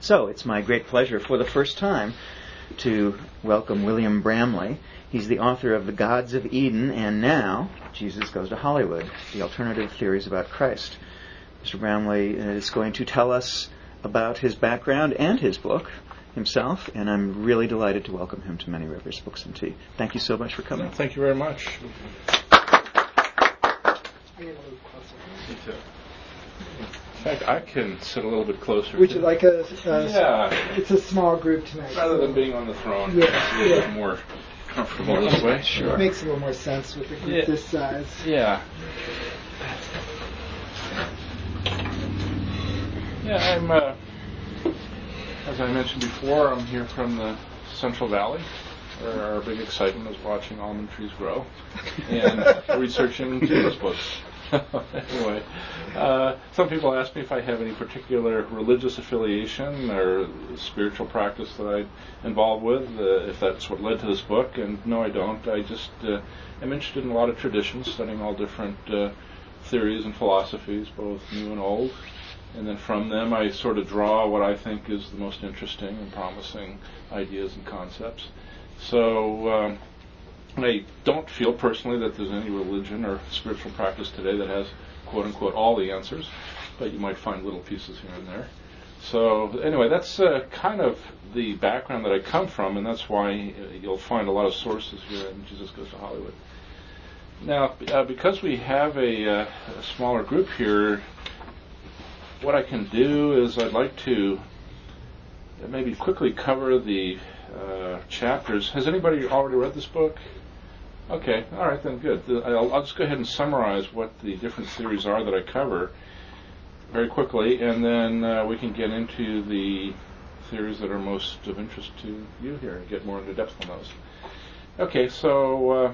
So it's my great pleasure for the first time to welcome William Bramley. He's the author of The Gods of Eden and now Jesus Goes to Hollywood, the alternative theories about Christ. Mr. Bramley is going to tell us about his background and his book himself, and I'm really delighted to welcome him to Many Rivers Books and Tea. Thank you so much for coming. Thank you very much. In fact, I can sit a little bit closer. Would you like a... yeah. It's a small group tonight. Rather than being on the throne, yeah, it's a little bit more comfortable this way. Sure. It makes a little more sense with a group this size. Yeah. Yeah, I'm, as I mentioned before, I'm here from the Central Valley, where our big excitement is watching almond trees grow and researching Jesus books. Anyway, some people ask me if I have any particular religious affiliation or spiritual practice that I'm involved with, if that's what led to this book, and no, I don't. I just am interested in a lot of traditions, studying all different theories and philosophies, both new and old, and then from them I sort of draw what I think is the most interesting and promising ideas and concepts. So I don't feel personally that there's any religion or spiritual practice today that has, quote-unquote, all the answers, but you might find little pieces here and there. So anyway, that's kind of the background that I come from, and that's why you'll find a lot of sources here in Jesus Goes to Hollywood. Now, because we have a smaller group here, what I can do is I'd like to maybe quickly cover the chapters. Has anybody already read this book? Okay, all right, then good. I'll just go ahead and summarize what the different theories are that I cover very quickly, and then we can get into the theories that are most of interest to you here and get more into depth on those. Okay, so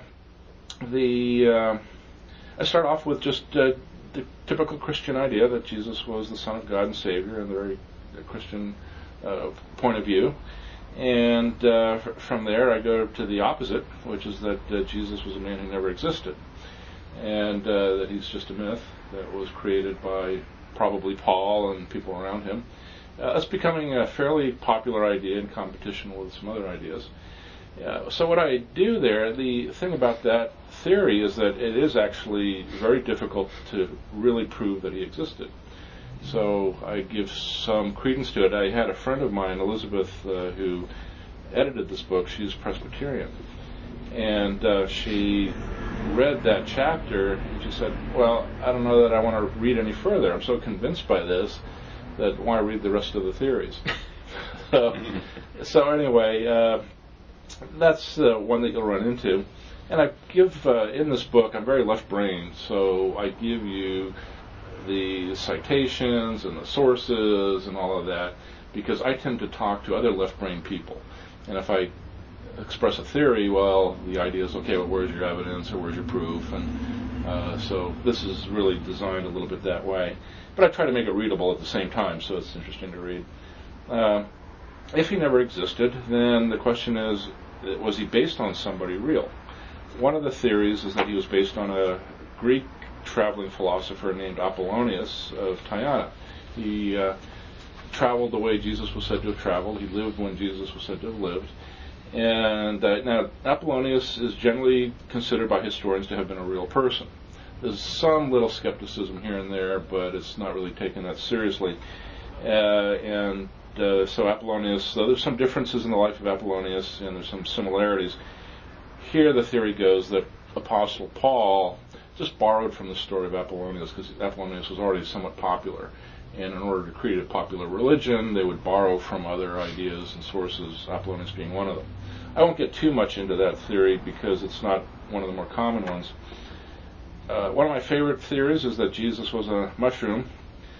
I start off with just the typical Christian idea that Jesus was the Son of God and Savior, and the very Christian point of view. And from there I go to the opposite, which is that Jesus was a man who never existed, and that he's just a myth that was created by probably Paul and people around him. It's becoming a fairly popular idea in competition with some other ideas. So what I do there, the thing about that theory is that it is actually very difficult to really prove that he existed. So I give some credence to it. I had a friend of mine, Elizabeth, who edited this book. She's Presbyterian. And she read that chapter, and she said, well, I don't know that I want to read any further. I'm so convinced by this that I want to read the rest of the theories. So anyway, that's one that you'll run into. And I give, in this book, I'm very left-brained, so I give you the citations and the sources and all of that, because I tend to talk to other left-brain people. And if I express a theory, well, the idea is, okay, well, where's your evidence or where's your proof? And so this is really designed a little bit that way. But I try to make it readable at the same time, so it's interesting to read. If he never existed, then the question is, was he based on somebody real? One of the theories is that he was based on a Greek traveling philosopher named Apollonius of Tyana. He traveled the way Jesus was said to have traveled. He lived when Jesus was said to have lived. And now Apollonius is generally considered by historians to have been a real person. There's some little skepticism here and there, but it's not really taken that seriously. So Apollonius, though there's some differences in the life of Apollonius and there's some similarities, here the theory goes that Apostle Paul just borrowed from the story of Apollonius, because Apollonius was already somewhat popular, and in order to create a popular religion they would borrow from other ideas and sources, Apollonius being one of them. I won't get too much into that theory because it's not one of the more common ones. One of my favorite theories is that Jesus was a mushroom.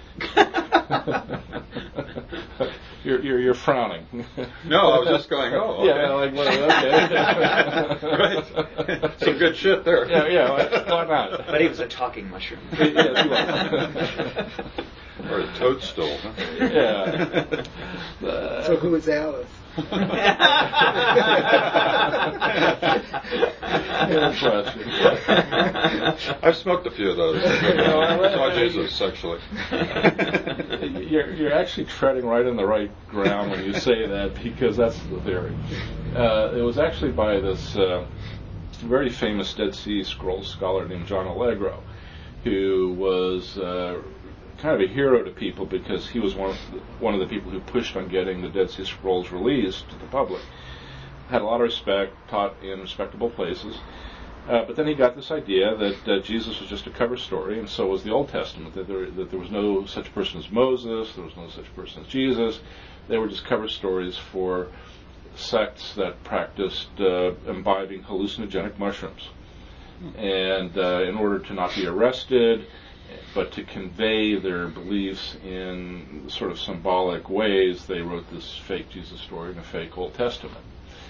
You're frowning. No, I was just going, oh, okay. Yeah, like, well, okay. Right. Some good shit there. Yeah, why not? But he was a talking mushroom. Yes, he was. Or a toadstool, huh? Yeah. So who is Alice? I've smoked a few of those. Saw Jesus, actually. You're actually treading right in the right ground when you say that, because that's the theory. It was actually by this very famous Dead Sea Scrolls scholar named John Allegro, who was kind of a hero to people because he was one of the people who pushed on getting the Dead Sea Scrolls released to the public. Had a lot of respect, taught in respectable places. But then he got this idea that Jesus was just a cover story, and so was the Old Testament, that there was no such person as Moses, there was no such person as Jesus. They were just cover stories for sects that practiced imbibing hallucinogenic mushrooms. And in order to not be arrested, but to convey their beliefs in sort of symbolic ways, they wrote this fake Jesus story in a fake Old Testament.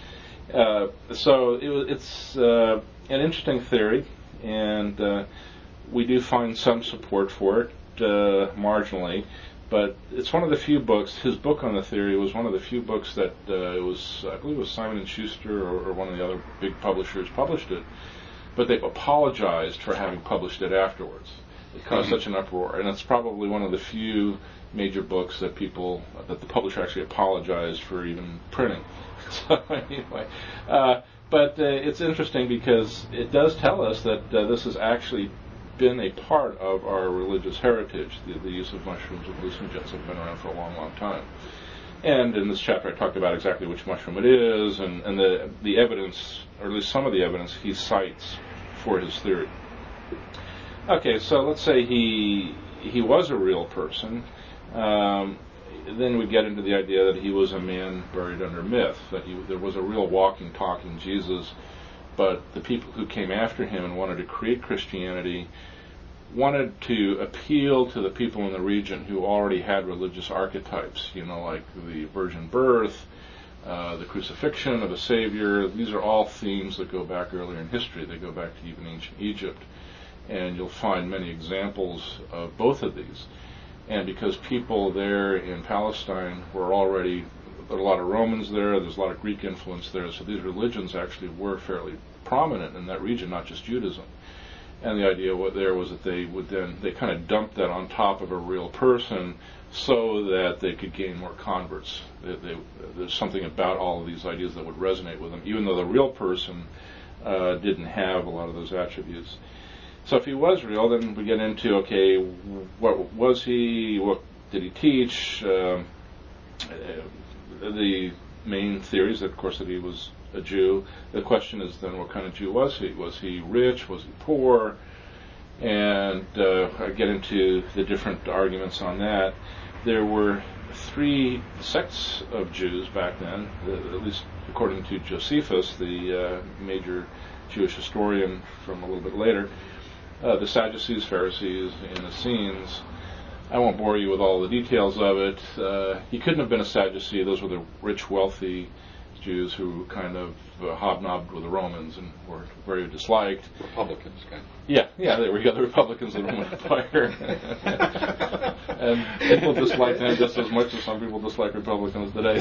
So it's an interesting theory, and we do find some support for it, marginally, but it's one of the few books. His book on the theory was one of the few books that I believe it was Simon & Schuster or one of the other big publishers published it, but they've apologized for having published it afterwards. It caused such an uproar, and it's probably one of the few major books that the publisher actually apologized for even printing. So anyway, but it's interesting because it does tell us that this has actually been a part of our religious heritage. The use of mushrooms and hallucinogens have been around for a long, long time. And in this chapter I talked about exactly which mushroom it is, and the evidence, or at least some of the evidence, he cites for his theory. Okay, so let's say he was a real person. Then we get into the idea that he was a man buried under myth, that there was a real walking, talking Jesus, but the people who came after him and wanted to create Christianity wanted to appeal to the people in the region who already had religious archetypes, like the virgin birth, the crucifixion of a Savior. These are all themes that go back earlier in history. They go back to even ancient Egypt, and you'll find many examples of both of these. And because people there in Palestine there are a lot of Romans there's a lot of Greek influence there, so these religions actually were fairly prominent in that region, not just Judaism. And the idea was that they kind of dumped that on top of a real person so that they could gain more converts. There's something about all of these ideas that would resonate with them, even though the real person didn't have a lot of those attributes. So if he was real, then we get into, okay, what was he? What did he teach? The main theory is, of course, that he was a Jew. The question is then, what kind of Jew was he? Was he rich? Was he poor? And I get into the different arguments on that. There were 3 sects of Jews back then, at least according to Josephus, the major Jewish historian from a little bit later. The Sadducees, Pharisees, and Essenes. I won't bore you with all the details of it. He couldn't have been a Sadducee. Those were the rich, wealthy Jews who kind of hobnobbed with the Romans and were very disliked. Republicans, kind of. Yeah, there we go, the Republicans of the Roman Empire. And people dislike them just as much as some people dislike Republicans today.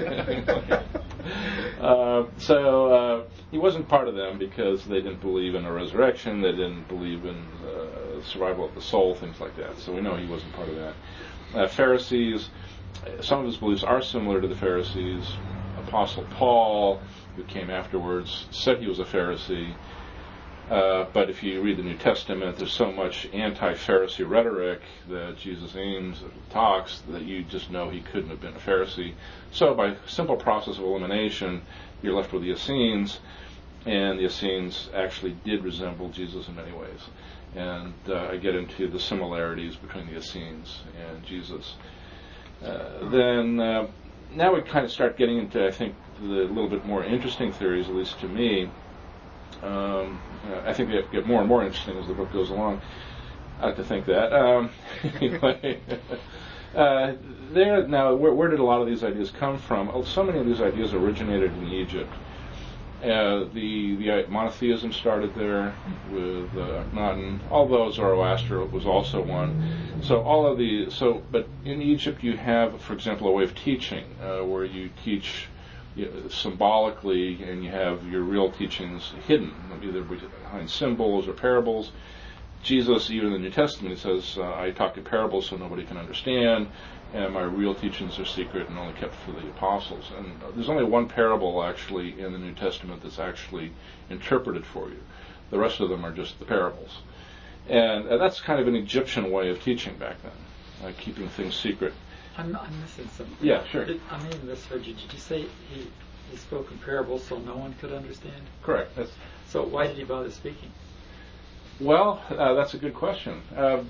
So he wasn't part of them because they didn't believe in a resurrection, they didn't believe in survival of the soul, things like that. So we know he wasn't part of that. Pharisees, some of his beliefs are similar to the Pharisees. Apostle Paul, who came afterwards, said he was a Pharisee. But if you read the New Testament, there's so much anti-Pharisee rhetoric that Jesus talks that you just know he couldn't have been a Pharisee. So by simple process of elimination, you're left with the Essenes, and the Essenes actually did resemble Jesus in many ways. And I get into the similarities between the Essenes and Jesus. Now we kind of start getting into, I think, the little bit more interesting theories, at least to me. I think they get more and more interesting as the book goes along. I like to think that. Anyway, where did a lot of these ideas come from? So many of these ideas originated in Egypt. The monotheism started there with Akhenaten, although Zoroaster was also one. But in Egypt you have, for example, a way of teaching where you teach symbolically, and you have your real teachings hidden, either behind symbols or parables. Jesus, even in the New Testament, says, I talk in parables so nobody can understand, and my real teachings are secret and only kept for the apostles. And there's only one parable actually in the New Testament that's actually interpreted for you. The rest of them are just the parables. And that's kind of an Egyptian way of teaching back then, keeping things secret. I'm missing something. Yeah, sure. I may have misheard you. Did you say he spoke in parables so no one could understand? Correct. So why did he bother speaking? Well, that's a good question.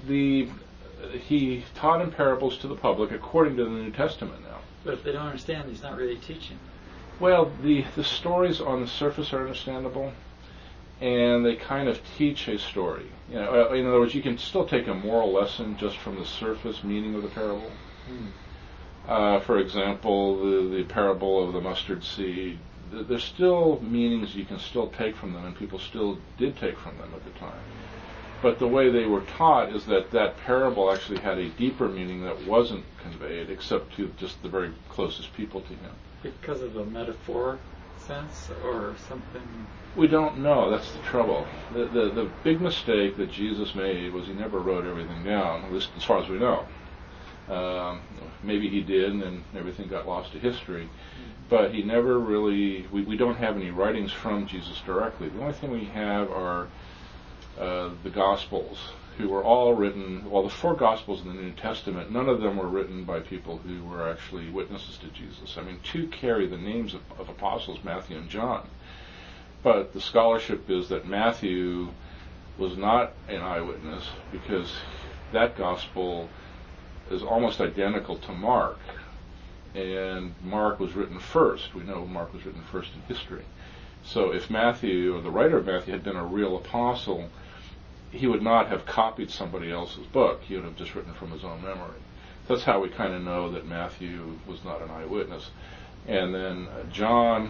He taught in parables to the public according to the New Testament now. But if they don't understand, he's not really teaching. Well, the stories on the surface are understandable, and they kind of teach a story. In other words, you can still take a moral lesson just from the surface meaning of the parable. For example, the parable of the mustard seed. There's still meanings you can still take from them, and people still did take from them at the time. But the way they were taught is that parable actually had a deeper meaning that wasn't conveyed, except to just the very closest people to him. Because of a metaphor sense or something? We don't know. That's the trouble. The big mistake that Jesus made was he never wrote everything down, at least as far as we know. Maybe he did, and then everything got lost to history. But he never really... We don't have any writings from Jesus directly. The only thing we have are the Gospels, who were all written... Well, the 4 Gospels in the New Testament, none of them were written by people who were actually witnesses to Jesus. I mean, 2 carry the names of apostles, Matthew and John. But the scholarship is that Matthew was not an eyewitness because that Gospel is almost identical to Mark. And Mark was written first. We know Mark was written first in history. So if Matthew, or the writer of Matthew, had been a real apostle, he would not have copied somebody else's book. He would have just written from his own memory. That's how we kind of know that Matthew was not an eyewitness. And then John,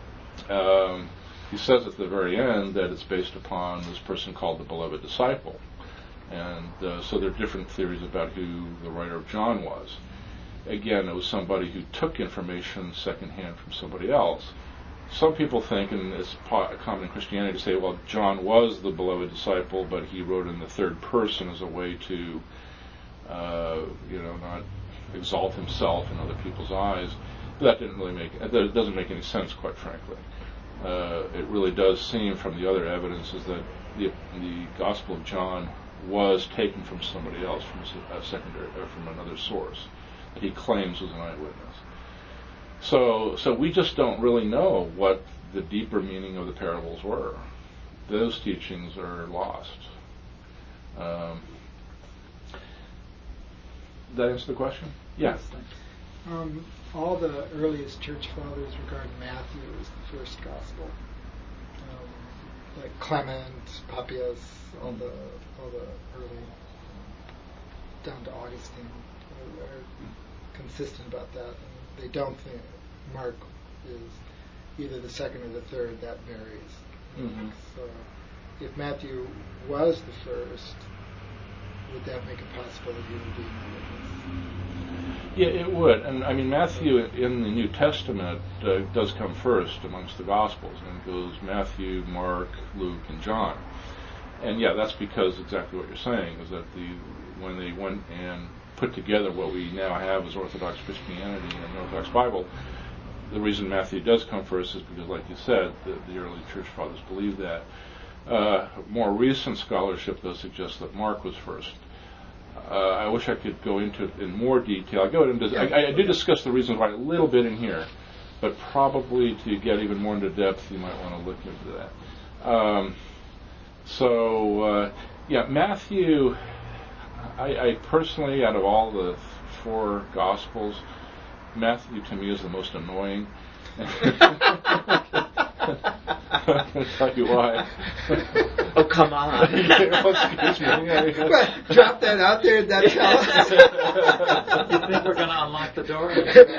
he says at the very end that it's based upon this person called the beloved disciple. And so there are different theories about who the writer of John was. Again, it was somebody who took information secondhand from somebody else. Some people think, and it's common in Christianity to say, well, John was the beloved disciple, but he wrote in the third person as a way to, not exalt himself in other people's eyes. But that doesn't make any sense, quite frankly. It really does seem from the other evidences that the Gospel of John was taken from somebody else, from a secondary, or from another source that he claims was an eyewitness. So we just don't really know what the deeper meaning of the parables were. Those teachings are lost. Did that answer the question? Yes. All the earliest church fathers regard Matthew as the first gospel. Like Clement, Papias, all the early, down to Augustine, are consistent about that. And they don't think Mark is either the second or the third. That varies. Mm-hmm. So, if Matthew was the first, would that make it possible that he would be an eyewitness? Yeah, it would. And I mean, Matthew in the New Testament does come first amongst the Gospels, and it goes Matthew, Mark, Luke, and John. And yeah, that's because exactly what you're saying is that when they went and put together what we now have as Orthodox Christianity and the Orthodox Bible, the reason Matthew does come first is because, like you said, the early church fathers believed that. More recent scholarship does suggest that Mark was first. I wish I could go into it in more detail. I did discuss the reasons why a little bit in here, but probably to get even more into depth, you might want to look into that. Matthew, I personally, out of all the 4 Gospels, Matthew to me is the most annoying. I'm going to tell you why. Oh, come on. Excuse me. Drop that out there and then tell us. You think we're going to unlock the door?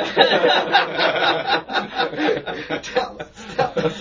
Tell us.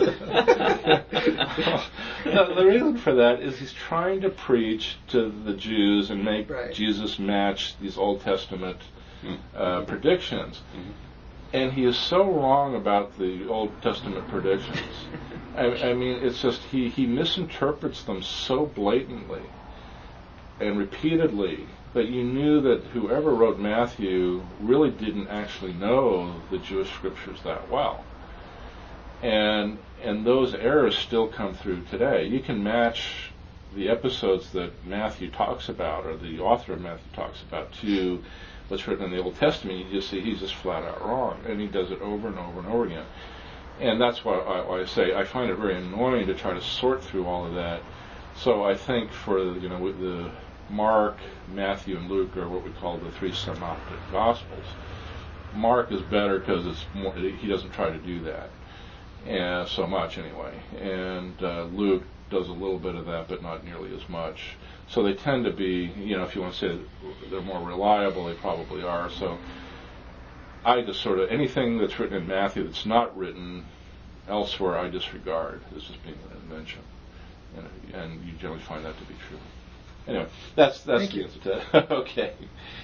No, the reason for that is he's trying to preach to the Jews and make Jesus match these Old Testament predictions. Mm-hmm. And he is so wrong about the Old Testament predictions. I mean, it's just he misinterprets them so blatantly and repeatedly, but you knew that whoever wrote Matthew really didn't actually know the Jewish scriptures that well. And those errors still come through today. You can match the episodes that Matthew talks about, or the author of Matthew talks about, to what's written in the Old Testament. You just see he's just flat out wrong, and he does it over and over and over again. And that's why I say I find it very annoying to try to sort through all of that. So I think for the Mark, Matthew, and Luke are what we call the three synoptic gospels. Mark is better because it's more, he doesn't try to do that, and so much anyway. And Luke does a little bit of that, but not nearly as much. So they tend to be, if you want to say they're more reliable, they probably are. So I just sort of, anything that's written in Matthew that's not written elsewhere, I disregard as just being an invention. And you generally find that to be true. Anyway, that's the answer to that. Okay.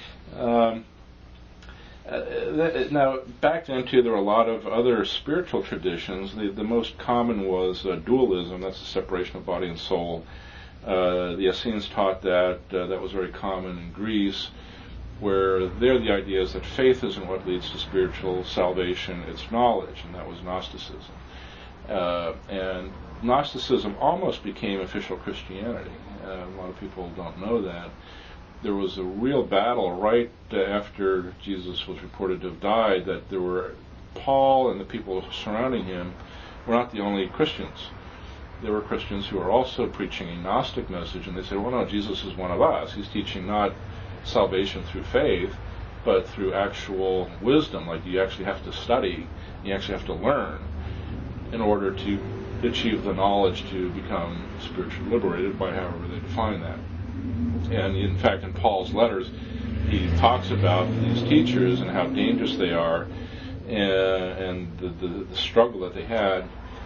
Now, back then, too, there were a lot of other spiritual traditions. The most common was dualism. That's the separation of body and soul. The Essenes taught that. That was very common in Greece, where there the idea is that faith isn't what leads to spiritual salvation, it's knowledge, and that was Gnosticism. And Gnosticism almost became official Christianity. A lot of people don't know that. There was a real battle right after Jesus was reported to have died, that there were Paul and the people surrounding him were not the only Christians. There were Christians who were also preaching a Gnostic message, and they said, well, no, Jesus is one of us. He's teaching not salvation through faith, but through actual wisdom. Like, you actually have to study, you actually have to learn in order to achieve the knowledge to become spiritually liberated, by however they define that. And in fact, in Paul's letters, he talks about these teachers and how dangerous they are, and the struggle that they had.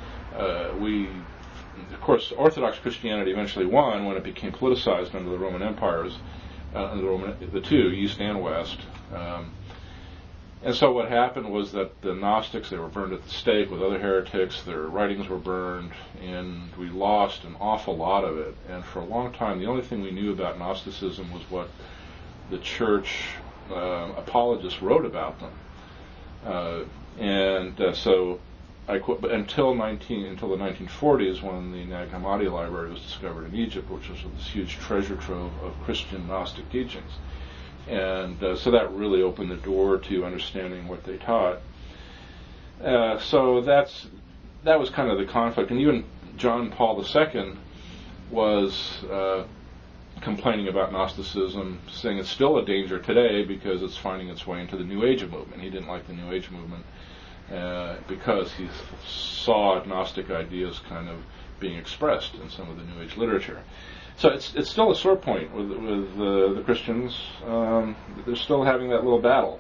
Of course, Orthodox Christianity eventually won when it became politicized under the Roman empires, the two, East and West. And so what happened was that the Gnostics, they were burned at the stake with other heretics, their writings were burned, and we lost an awful lot of it. And for a long time, the only thing we knew about Gnosticism was what the church apologists wrote about them. So I quote, until the 1940s, when the Nag Hammadi Library was discovered in Egypt, which was this huge treasure trove of Christian Gnostic teachings. And so that really opened the door to understanding what they taught. So that was kind of the conflict. And even John Paul II was complaining about Gnosticism, saying it's still a danger today because it's finding its way into the New Age movement. He didn't like the New Age movement because he saw Gnostic ideas kind of being expressed in some of the New Age literature. So it's still a sore point with the Christians. They're still having that little battle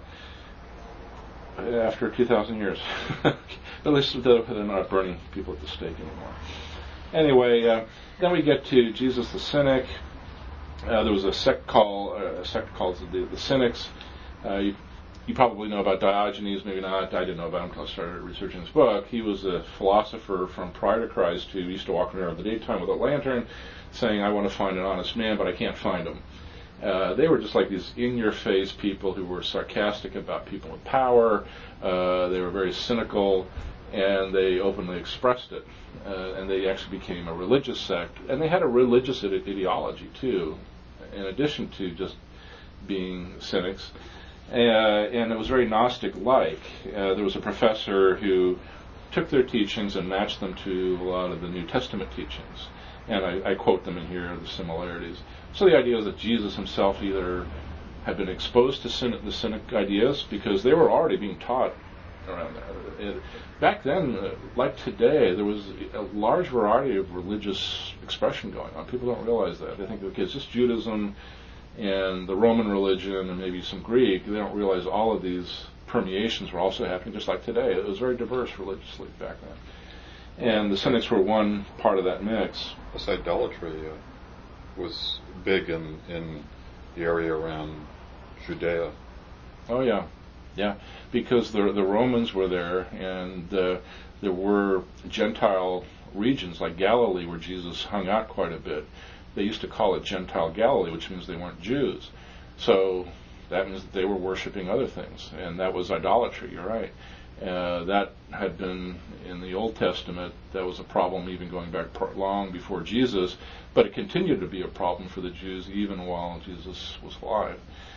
after 2,000 years. At least they're not burning people at the stake anymore. Anyway, then we get to Jesus the Cynic. There was a sect called the Cynics. You probably know about Diogenes, maybe not. I didn't know about him until I started researching this book. He was a philosopher from prior to Christ who used to walk around in the daytime with a lantern, saying, I want to find an honest man, but I can't find him. They were just like these in-your-face people who were sarcastic about people in power. They were very cynical, and they openly expressed it. And they actually became a religious sect. And they had a religious ideology, too, in addition to just being cynics. And it was very Gnostic-like. There was a professor who took their teachings and matched them to a lot of the New Testament teachings. And I quote them in here, the similarities. So the idea is that Jesus himself either had been exposed to the Cynic ideas because they were already being taught around there. Back then, like today, there was a large variety of religious expression going on. People don't realize that. They think, okay, it's just Judaism and the Roman religion and maybe some Greek. They don't realize all of these permeations were also happening just like today. It was very diverse religiously back then. And the Cynics were one part of that mix. This idolatry was big in the area around Judea. Oh, yeah. Yeah, because the Romans were there, and there were Gentile regions like Galilee where Jesus hung out quite a bit. they used to call it Gentile Galilee, which means they weren't Jews. So that means that they were worshiping other things, and that was idolatry. You're right. That had been in the Old Testament. That was a problem even going back long before Jesus, but it continued to be a problem for the Jews even while Jesus was alive.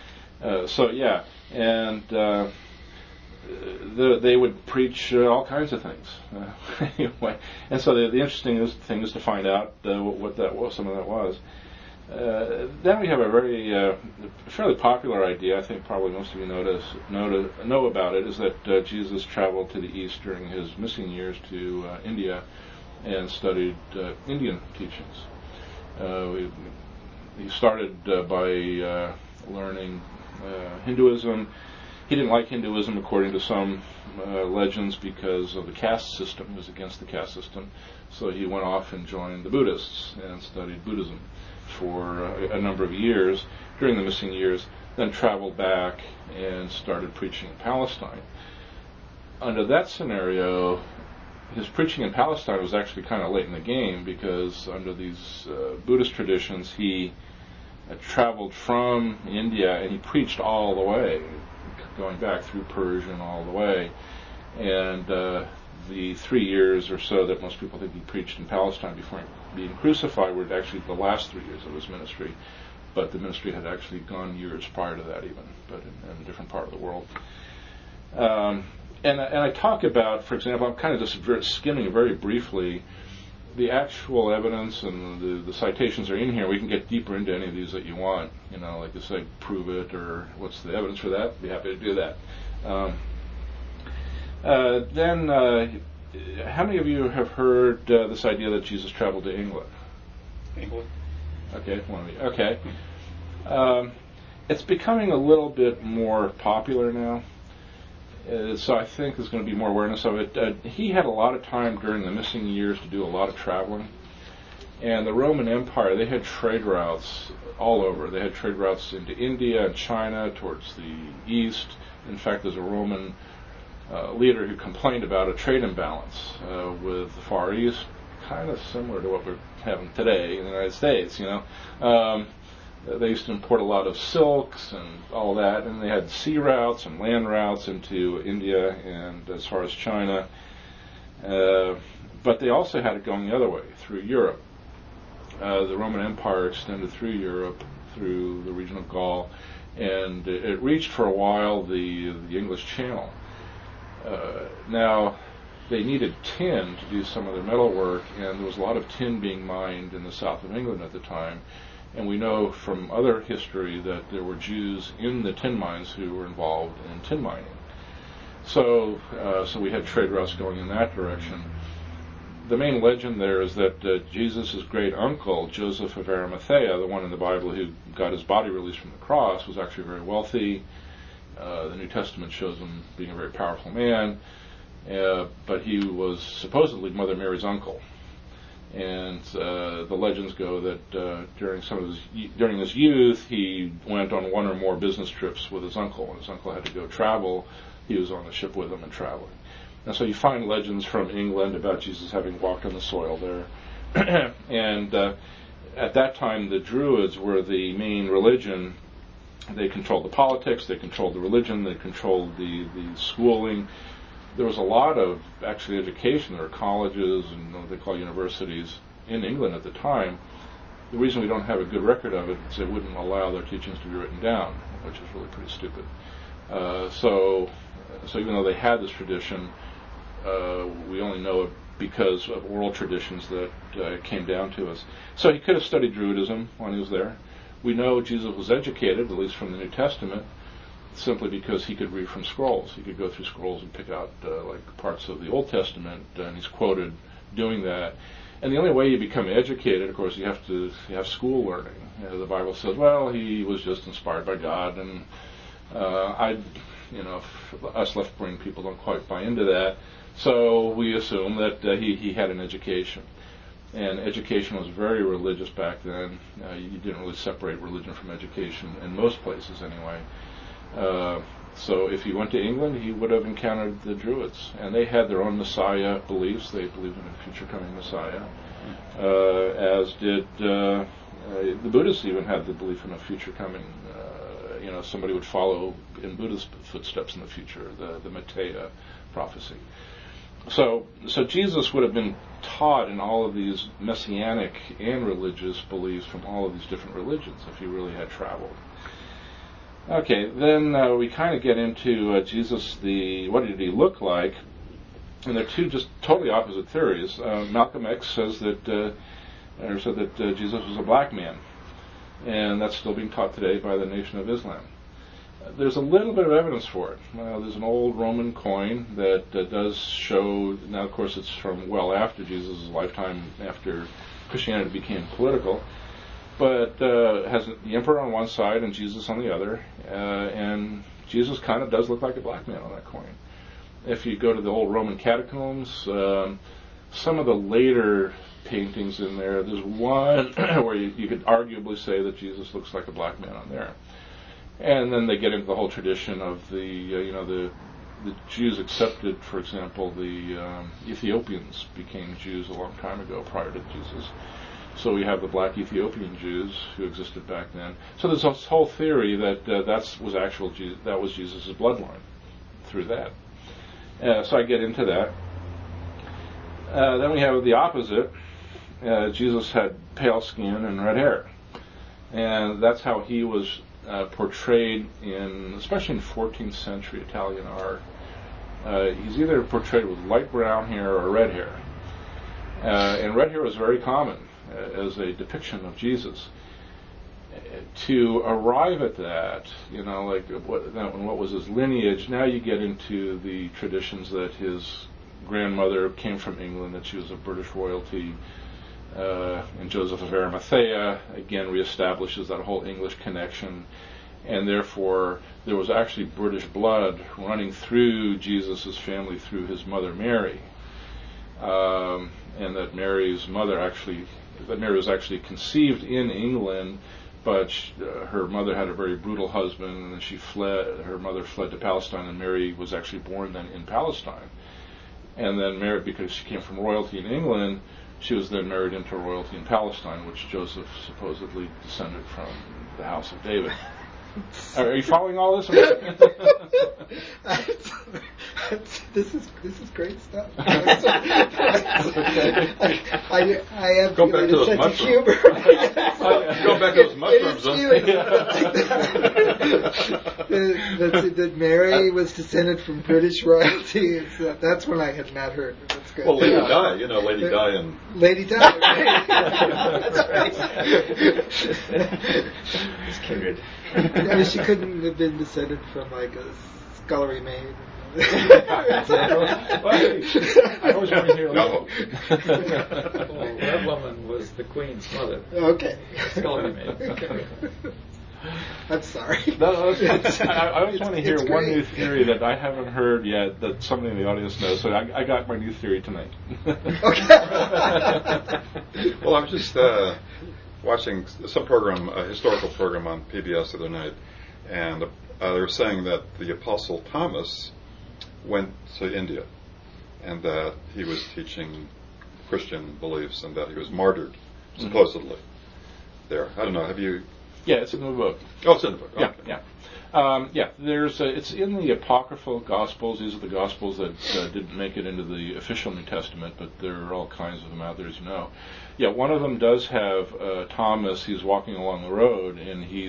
They would preach all kinds of things. Anyway, and so the interesting thing is to find out what that was. Some of that was. Then we have a very fairly popular idea. I think probably most of you know about it. Is that Jesus traveled to the east during his missing years to India and studied Indian teachings. He started by learning Hinduism. He didn't like Hinduism, according to some legends, because of the caste system. He was against the caste system. So he went off and joined the Buddhists and studied Buddhism for a number of years during the missing years, then traveled back and started preaching in Palestine. Under that scenario, his preaching in Palestine was actually kind of late in the game, because under these Buddhist traditions, he traveled from India and he preached all the way, going back through Persia and all the way. And the 3 years or so that most people think he preached in Palestine before being crucified were actually the last 3 years of his ministry. But the ministry had actually gone years prior to that even, but in a different part of the world. And I talk about, for example, I'm kind of just skimming very briefly the actual evidence, and the citations are in here. We can get deeper into any of these that you want, like you say, prove it, or what's the evidence for that? Be happy to do that. Then, how many of you have heard this idea that Jesus traveled to England? England? Okay, one of you. Okay. It's becoming a little bit more popular now. So I think there's going to be more awareness of it. He had a lot of time during the missing years to do a lot of traveling. And the Roman Empire, they had trade routes all over. They had trade routes into India and China, towards the east. In fact, there's a Roman leader who complained about a trade imbalance with the Far East, kind of similar to what we're having today in the United States, They used to import a lot of silks and all that, and they had sea routes and land routes into India and as far as China. But they also had it going the other way, through Europe. The Roman Empire extended through Europe, through the region of Gaul, and it reached for a while the English Channel. Now, they needed tin to do some of their metal work, and there was a lot of tin being mined in the south of England at the time. And we know from other history that there were Jews in the tin mines who were involved in tin mining. So we had trade routes going in that direction. The main legend there is that Jesus' great uncle, Joseph of Arimathea, the one in the Bible who got his body released from the cross, was actually very wealthy. The New Testament shows him being a very powerful man, but he was supposedly Mother Mary's uncle. And the legends go that during his youth, he went on one or more business trips with his uncle. And his uncle had to go travel. He was on the ship with him and traveling. And so you find legends from England about Jesus having walked on the soil there. And at that time, the Druids were the main religion. They controlled the politics, they controlled the religion, they controlled the schooling. There was a lot of actually education. There were colleges and what they call universities in England at the time. The reason we don't have a good record of it is they wouldn't allow their teachings to be written down, which is really pretty stupid. So even though they had this tradition, we only know it because of oral traditions that came down to us. So he could have studied Druidism when he was there. We know Jesus was educated, at least from the New Testament, simply because he could read from scrolls. He could go through scrolls and pick out like parts of the Old Testament, and he's quoted doing that. And the only way you become educated, of course, you have school learning. The Bible says, well, he was just inspired by God, and us left-brain people don't quite buy into that. So we assume that he had an education. And education was very religious back then. You didn't really separate religion from education in most places anyway. So if he went to England, he would have encountered the Druids. And they had their own Messiah beliefs. They believed in a future coming Messiah, as did The Buddhists even had the belief in a future coming. Somebody would follow in Buddha's footsteps in the future, the Maitreya prophecy. So Jesus would have been taught in all of these messianic and religious beliefs from all of these different religions if he really had traveled. Okay, then we kind of get into Jesus, what did he look like? And they're two just totally opposite theories. Malcolm X says that Jesus was a black man, and that's still being taught today by the Nation of Islam. There's a little bit of evidence for it. There's an old Roman coin that does show, now of course it's from well after Jesus' lifetime, after Christianity became political, but has the emperor on one side and Jesus on the other, and Jesus kind of does look like a black man on that coin. If you go to the old Roman catacombs, some of the later paintings in there's one where you could arguably say that Jesus looks like a black man on there. And then they get into the whole tradition of the Jews accepted, for example, the Ethiopians became Jews a long time ago prior to Jesus. So we have the black Ethiopian Jews who existed back then. So there's this whole theory that that was Jesus' bloodline through that. So I get into that. Then we have the opposite. Jesus had pale skin and red hair. And that's how he was portrayed especially in 14th century Italian art. He's either portrayed with light brown hair or red hair. And red hair was very common as a depiction of Jesus. To arrive at that, what was his lineage, now you get into the traditions that his grandmother came from England, that she was of British royalty, and Joseph of Arimathea again reestablishes that whole English connection, and therefore there was actually British blood running through Jesus' family through his mother Mary, and that Mary was actually conceived in England, but her mother had a very brutal husband, and then her mother fled to Palestine, and Mary was actually born then in Palestine. And then Mary, because she came from royalty in England, she was then married into royalty in Palestine, which Joseph supposedly descended from the house of David. Are you following all this? This is great stuff. I have go back to those sense of humor. Go back to those mushrooms. That Mary was descended from British royalty. That's when I had not heard. That's good. Well, Lady Di, Lady Di and Lady Di. Right? That's right. It's kindred. I mean, she couldn't have been descended from like a scullery maid. I always want to hear no. Well, that woman was the Queen's mother. Okay. Scullery maid. Okay. I'm sorry. No, I always want to hear one new theory that I haven't heard yet that somebody in the audience knows. So I got my new theory tonight. Okay. Well, I was just watching some program, a historical program on PBS the other night, and they were saying that the Apostle Thomas went to India, and that he was teaching Christian beliefs, and that he was martyred, supposedly, there. I don't know, have you... Yeah, it's in the book. Oh, it's in the book. Yeah, okay. yeah. It's in the apocryphal Gospels. These are the Gospels that didn't make it into the official New Testament, but there are all kinds of them out there, as you know. Yeah, one of them does have Thomas. He's walking along the road, and he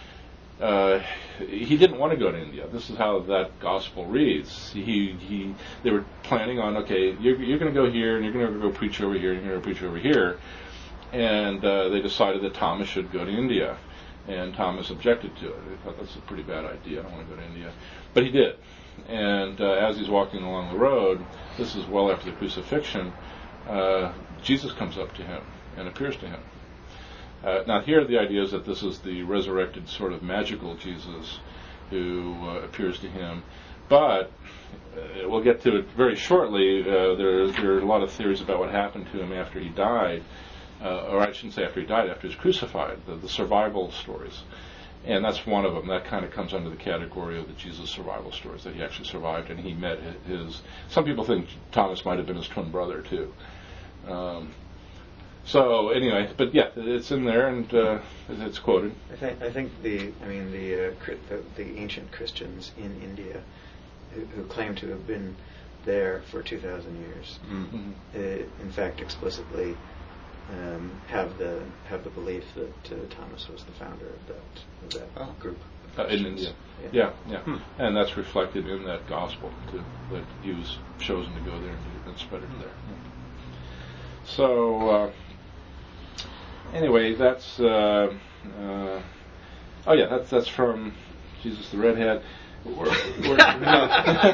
didn't want to go to India. This is how that Gospel reads. They were planning on, okay, you're going to go here, and you're going to go preach over here, and you're going to preach over here, and they decided that Thomas should go to India. And Thomas objected to it. He thought that's a pretty bad idea. I don't want to go to India. But he did. And as he's walking along the road, this is well after the crucifixion, Jesus comes up to him and appears to him. Now here the idea is that this is the resurrected sort of magical Jesus who appears to him. But we'll get to it very shortly. There are a lot of theories about what happened to him after he died. Or I shouldn't say after he died, after he was crucified, the survival stories. And that's one of them. That kind of comes under the category of the Jesus survival stories, that he actually survived and he met some people think Thomas might have been his twin brother too. So anyway, but yeah, it's in there and it's quoted. I think the ancient Christians in India who claim to have been there for 2,000 years, in fact, explicitly have the belief that Thomas was the founder of that group. In India, yeah. And that's reflected in that gospel too, that he was chosen to go there and spread it there. So anyway, that's that's from Jesus the Redhead. Maybe not.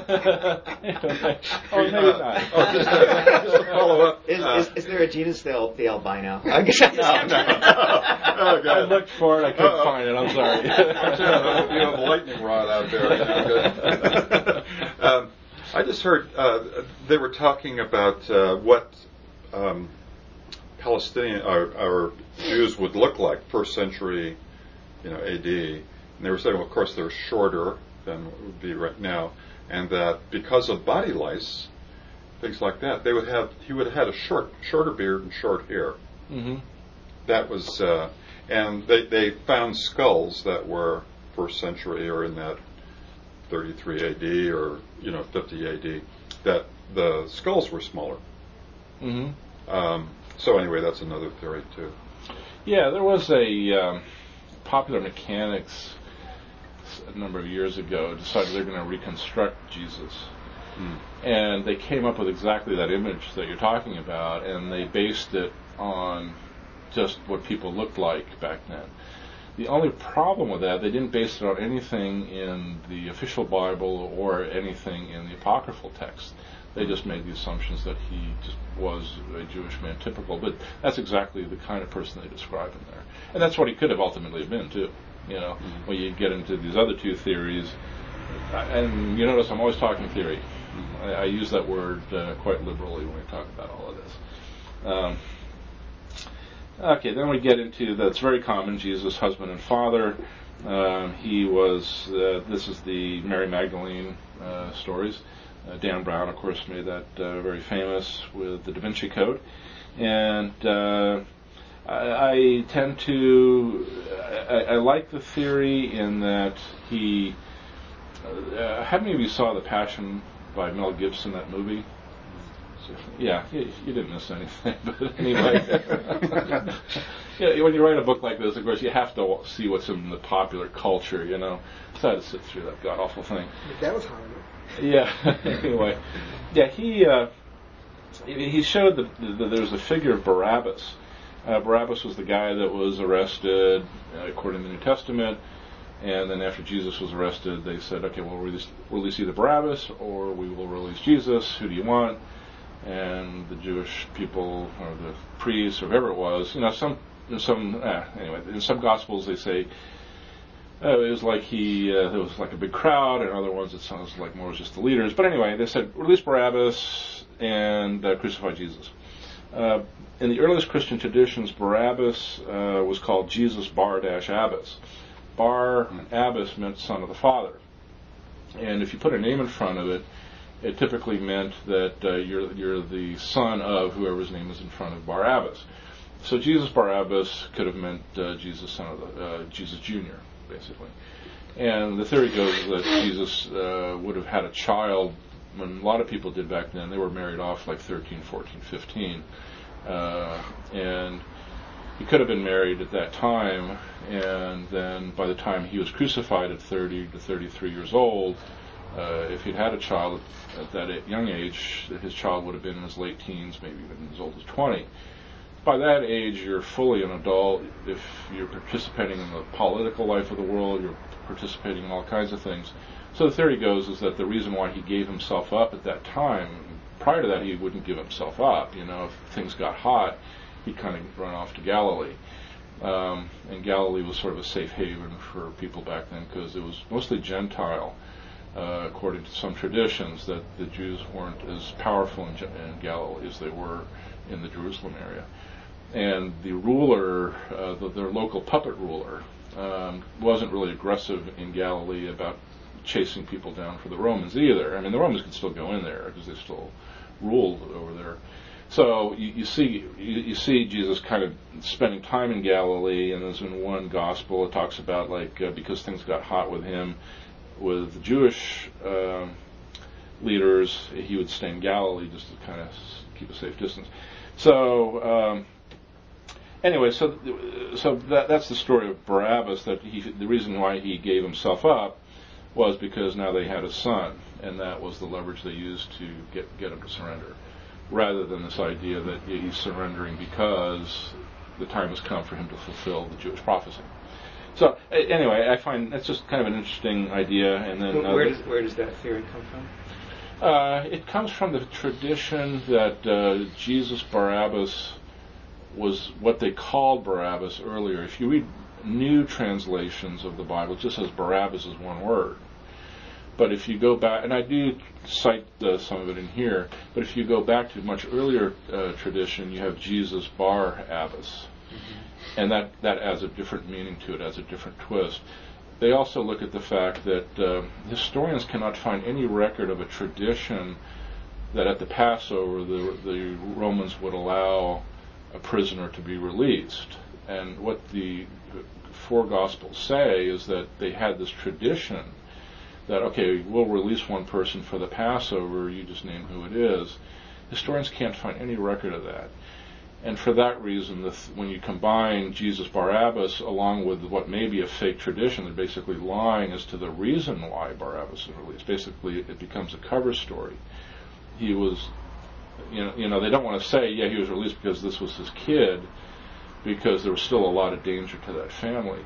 Just to follow up. Is there a genus the albino? No. Oh, God. I looked for it. I couldn't find it. I'm sorry. You have a lightning rod out there. I just heard they were talking about what Palestinian or Jews would look like first century, AD, and they were saying, well, of course, they're shorter than it would be right now, and that because of body lice, things like that, he would have had a shorter beard and short hair. Mm-hmm. That was, and they found skulls that were first century or in that 33 AD or 50 AD, that the skulls were smaller. Mm-hmm. So anyway, that's another theory too. Yeah, there was a Popular Mechanics a number of years ago decided they're going to reconstruct Jesus. And they came up with exactly that image that you're talking about, and they based it on just what people looked like back then. The only problem with that, they didn't base it on anything in the official Bible or anything in the apocryphal text. They just made the assumptions that he just was a Jewish man, typical. But that's exactly the kind of person they describe in there. And that's what he could have ultimately been, too. When you get into these other two theories. And you notice I'm always talking theory. I use that word quite liberally when we talk about all of this. Okay, then we get into that's very common, Jesus' husband and father. He was, this is the Mary Magdalene stories. Dan Brown, of course, made that very famous with the Da Vinci Code. And I tend to, I like the theory in that he, how many of you saw The Passion by Mel Gibson, that movie? Yeah, you didn't miss anything, but anyway. When you write a book like this, of course, you have to see what's in the popular culture, So I had to sit through that god-awful thing. That was hard. Yeah, anyway. Yeah, he showed that there was a figure of Barabbas. Barabbas was the guy that was arrested, according to the New Testament, and then after Jesus was arrested, they said, okay, we'll release either Barabbas or we will release Jesus. Who do you want? And the Jewish people, or the priests, or whoever it was, anyway, in some Gospels they say it was like there was like a big crowd, and other ones it sounds like more was just the leaders. But anyway, they said, release Barabbas and crucify Jesus. In the earliest Christian traditions, Barabbas was called Jesus Bar-Abbas. Bar-Abbas meant son of the Father. And if you put a name in front of it, it typically meant that you're the son of whoever's name is in front of Barabbas. So Jesus Barabbas could have meant Jesus, son of Jesus Jr., basically. And the theory goes that Jesus would have had a child when a lot of people did back then. They were married off like 13, 14, 15. And he could have been married at that time, and then by the time he was crucified at 30 to 33 years old, if he'd had a child at that young age, his child would have been in his late teens, maybe even as old as 20. By that age, you're fully an adult. If you're participating in the political life of the world, you're participating in all kinds of things. So the theory goes is that the reason why he gave himself up at that time, prior to that he wouldn't give himself up. If things got hot, he'd kind of run off to Galilee. And Galilee was sort of a safe haven for people back then because it was mostly Gentile. According to some traditions, that the Jews weren't as powerful in Galilee as they were in the Jerusalem area. And the ruler, their local puppet ruler, wasn't really aggressive in Galilee about chasing people down for the Romans either. I mean, the Romans could still go in there because they still ruled over there. So you see Jesus kind of spending time in Galilee, and there's in one gospel it talks about because things got hot with him, with the Jewish leaders, he would stay in Galilee just to kind of keep a safe distance. So anyway, so that's the story of Barabbas. That the reason why he gave himself up was because now they had a son, and that was the leverage they used to get him to surrender, rather than this idea that he's surrendering because the time has come for him to fulfill the Jewish prophecy. So anyway, I find that's just kind of an interesting idea. And then where does that theory come from? It comes from the tradition that Jesus Barabbas was what they called Barabbas earlier. If you read new translations of the Bible, it just says Barabbas is one word. But if you go back, and I do cite some of it in here, but if you go back to much earlier tradition, you have Jesus Bar-Abbas. And that adds a different meaning to it, adds a different twist. They also look at the fact that historians cannot find any record of a tradition that at the Passover the Romans would allow a prisoner to be released. And what the four Gospels say is that they had this tradition that, okay, we'll release one person for the Passover, you just name who it is. Historians can't find any record of that. And for that reason, when you combine Jesus Barabbas along with what may be a fake tradition, they're basically lying as to the reason why Barabbas is released. Basically, it becomes a cover story. He was, they don't want to say, yeah, he was released because this was his kid, because there was still a lot of danger to that family.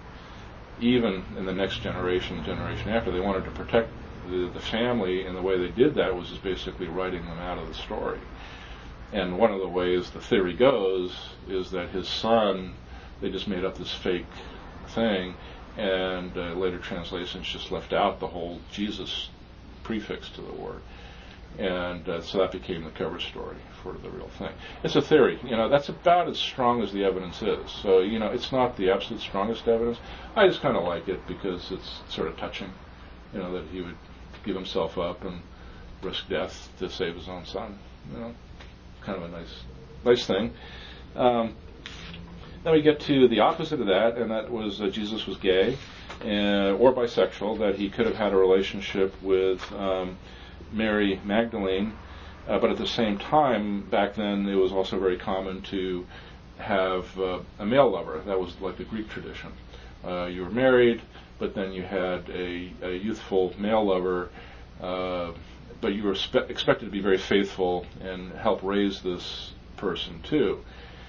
Even in the next generation after, they wanted to protect the family, and the way they did that was just basically writing them out of the story. And one of the ways the theory goes is that his son, they just made up this fake thing, and later translations just left out the whole Jesus prefix to the word. And so that became the cover story for the real thing. It's a theory. That's about as strong as the evidence is. So, it's not the absolute strongest evidence. I just kind of like it because it's sort of touching, that he would give himself up and risk death to save his own son. Kind of a nice thing. Then we get to the opposite of that, and that was Jesus was gay or bisexual, that he could have had a relationship with Mary Magdalene, but at the same time, back then, it was also very common to have a male lover. That was like the Greek tradition. You were married, but then you had a youthful male lover, but you were expected to be very faithful and help raise this person too.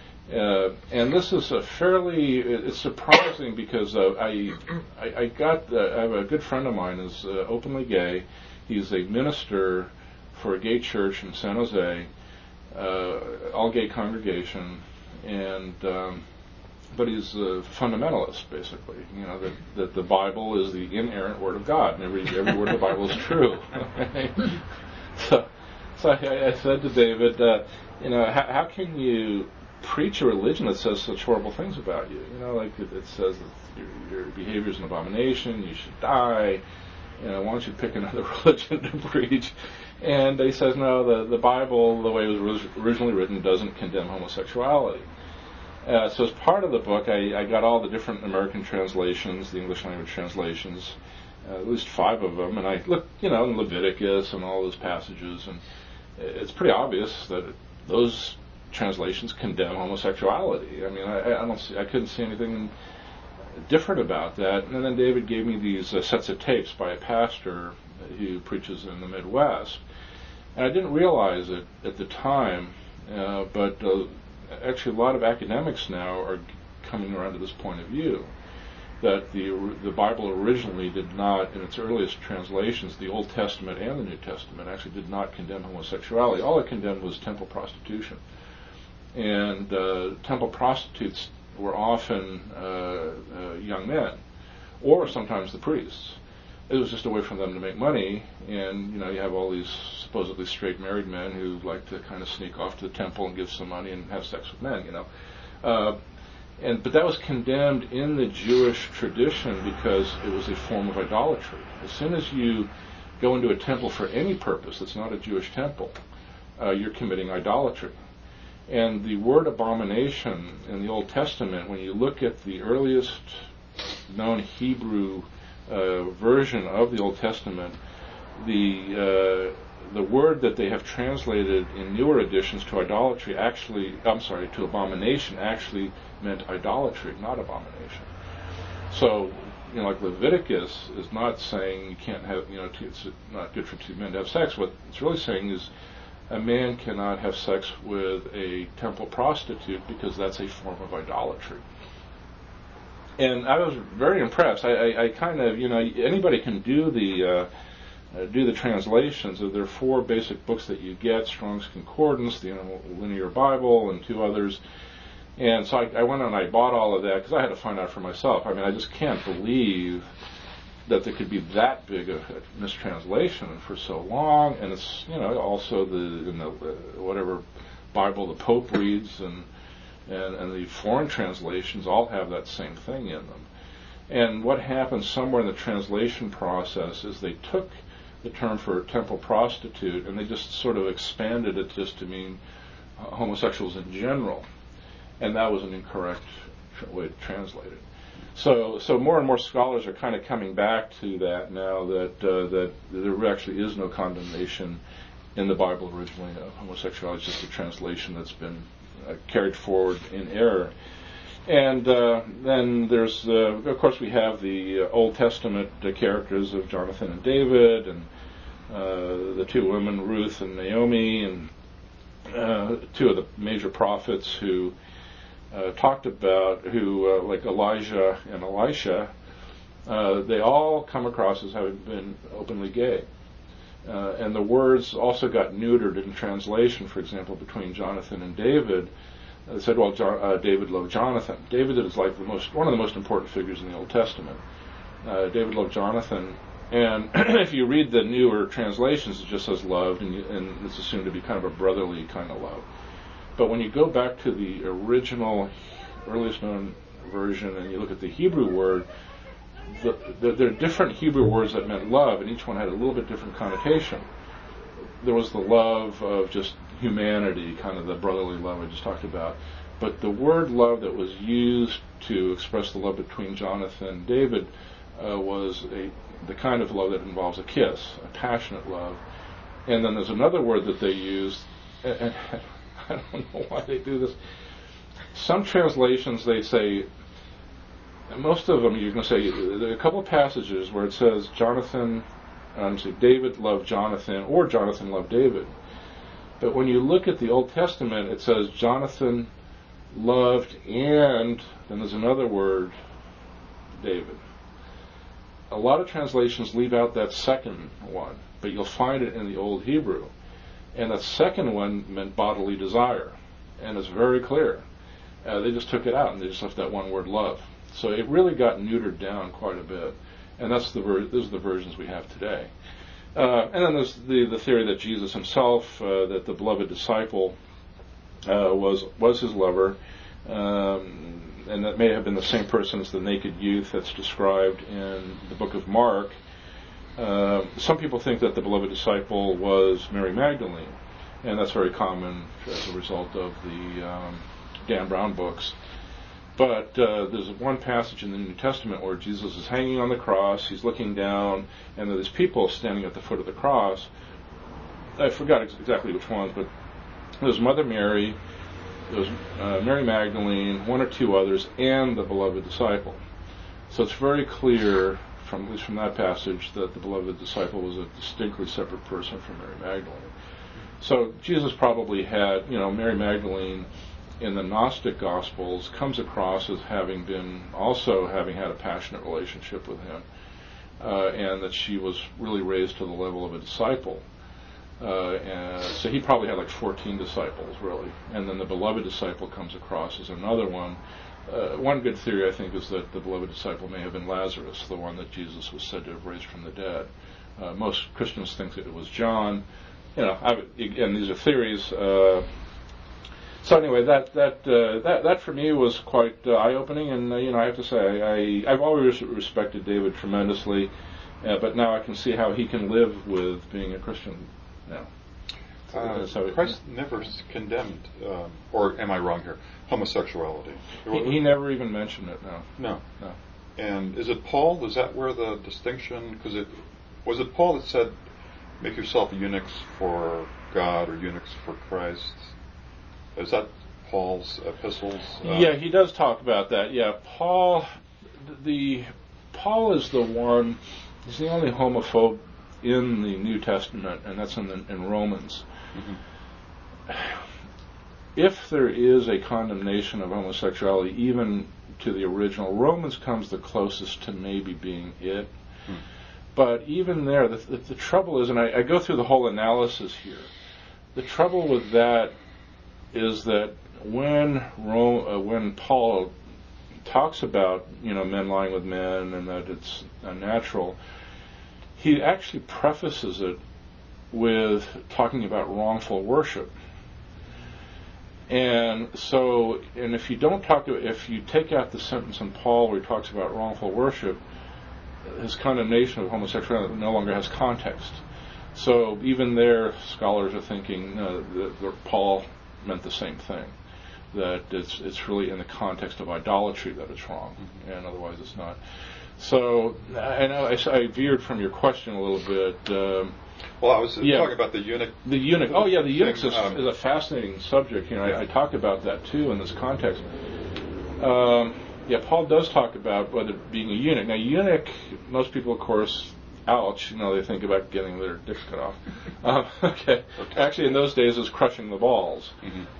And this is it's surprising because I have a good friend of mine who's openly gay. He's a minister for a gay church in San Jose, all gay congregation, and but he's a fundamentalist, basically. That the Bible is the inerrant Word of God, and every word of the Bible is true. So I said to David, how can you preach a religion that says such horrible things about you? Like it says that your behavior is an abomination, you should die. Why don't you pick another religion to preach? And he says, no, the Bible, the way it was originally written, doesn't condemn homosexuality. So as part of the book, I got all the different American translations, the English language translations, at least 5 of them, and I looked, in Leviticus and all those passages, and it's pretty obvious that those translations condemn homosexuality. I mean, I couldn't see anything different about that. And then David gave me these sets of tapes by a pastor who preaches in the Midwest, and I didn't realize it at the time, but actually a lot of academics now are coming around to this point of view, that the Bible originally did not, in its earliest translations, the Old Testament and the New Testament, actually did not condemn homosexuality. All it condemned was temple prostitution. And temple prostitutes were often young men, or sometimes the priests. It was just a way for them to make money, and you have all these supposedly straight married men who like to kind of sneak off to the temple and give some money and have sex with men, But that was condemned in the Jewish tradition because it was a form of idolatry. As soon as you go into a temple for any purpose that's not a Jewish temple, you're committing idolatry. And the word abomination in the Old Testament, when you look at the earliest known Hebrew version of the Old Testament, the word that they have translated in newer editions to to abomination actually meant idolatry, not abomination. So, like Leviticus is not saying you can't have, it's not good for two men to have sex. What it's really saying is a man cannot have sex with a temple prostitute because that's a form of idolatry. And I was very impressed. I kind of, anybody can do the translations. There are 4 basic books that you get: Strong's Concordance, the Linear Bible, and 2 others. And so I went and I bought all of that because I had to find out for myself. I mean, I just can't believe that there could be that big of a mistranslation for so long. And it's, also whatever Bible the Pope reads and the foreign translations all have that same thing in them. And what happened somewhere in the translation process is they took the term for temple prostitute and they just sort of expanded it just to mean homosexuals in general. And that was an incorrect way to translate it. So more and more scholars are kind of coming back to that now that there actually is no condemnation in the Bible originally of homosexuality. It's just a translation that's been carried forward in error. And then there's, of course, we have the Old Testament characters of Jonathan and David, and the 2 women, Ruth and Naomi, and 2 of the major prophets who talked about, like Elijah and Elisha, they all come across as having been openly gay. And the words also got neutered in translation. For example, between Jonathan and David, they said, David loved Jonathan. David is like one of the most important figures in the Old Testament. David loved Jonathan. And if you read the newer translations, it just says loved, and it's assumed to be kind of a brotherly kind of love. But when you go back to the original, earliest known version, and you look at the Hebrew word, there are different Hebrew words that meant love, and each one had a little bit different connotation. There was the love of just humanity, kind of the brotherly love I just talked about. But the word love that was used to express the love between Jonathan and David was the kind of love that involves a kiss, a passionate love. And then there's another word that they used, and I don't know why they do this. Some translations they say, and most of them you can say, there are a couple of passages where it says David loved Jonathan, or Jonathan loved David. But when you look at the Old Testament, it says Jonathan loved, and then there's another word, David. A lot of translations leave out that second one, but you'll find it in the Old Hebrew. And the second one meant bodily desire, and it's very clear. They just took it out and they just left that one word, love. So it really got neutered down quite a bit, and those are the versions we have today. And then there's the theory that Jesus himself, that the beloved disciple, was his lover, and that may have been the same person as the naked youth that's described in the book of Mark. Some people think that the beloved disciple was Mary Magdalene, and that's very common as a result of the Dan Brown books. But there's one passage in the New Testament where Jesus is hanging on the cross, he's looking down, and there's people standing at the foot of the cross. I forgot exactly which ones, but there's Mother Mary, there's Mary Magdalene, 1 or 2 others, and the beloved disciple. So it's very clear, at least from that passage, that the beloved disciple was a distinctly separate person from Mary Magdalene. So Jesus probably had, Mary Magdalene in the Gnostic Gospels comes across as having had a passionate relationship with him, and that she was really raised to the level of a disciple. And so he probably had like 14 disciples, really. And then the beloved disciple comes across as another one. One good theory, I think, is that the beloved disciple may have been Lazarus, the one that Jesus was said to have raised from the dead. Most Christians think that it was John. Again, these are theories. So anyway, that for me was quite eye-opening, and I have to say, I've always respected David tremendously, but now I can see how he can live with being a Christian now. So Christ never condemned, or am I wrong here, homosexuality. He never even mentioned it, No. No. And is it Paul? Is that where the distinction, because was it Paul that said, make yourself eunuchs for God or eunuchs for Christ? Is that Paul's epistles? Yeah, he does talk about that. Yeah, Paul is the one, he's the only homophobe in the New Testament, and that's in Romans. Mm-hmm. If there is a condemnation of homosexuality, even to the original, Romans comes the closest to maybe being it. Hmm. But even there, the trouble is, and I go through the whole analysis here, the trouble with that is that when Paul talks about men lying with men and that it's unnatural, he actually prefaces it with talking about wrongful worship. And so, if you take out the sentence in Paul where he talks about wrongful worship, his condemnation of homosexuality no longer has context. So even there, scholars are thinking that Paul meant the same thing, that it's really in the context of idolatry that it's wrong, and otherwise it's not. So, I know I veered from your question a little bit. Well, I was talking about the eunuch. The eunuch. Oh, yeah, the eunuch is a fascinating subject. I talk about that too in this context. Paul does talk about whether being a eunuch. Now, eunuch, most people, of course, ouch, they think about getting their dicks cut off. Okay. Actually, in those days, it was crushing the balls,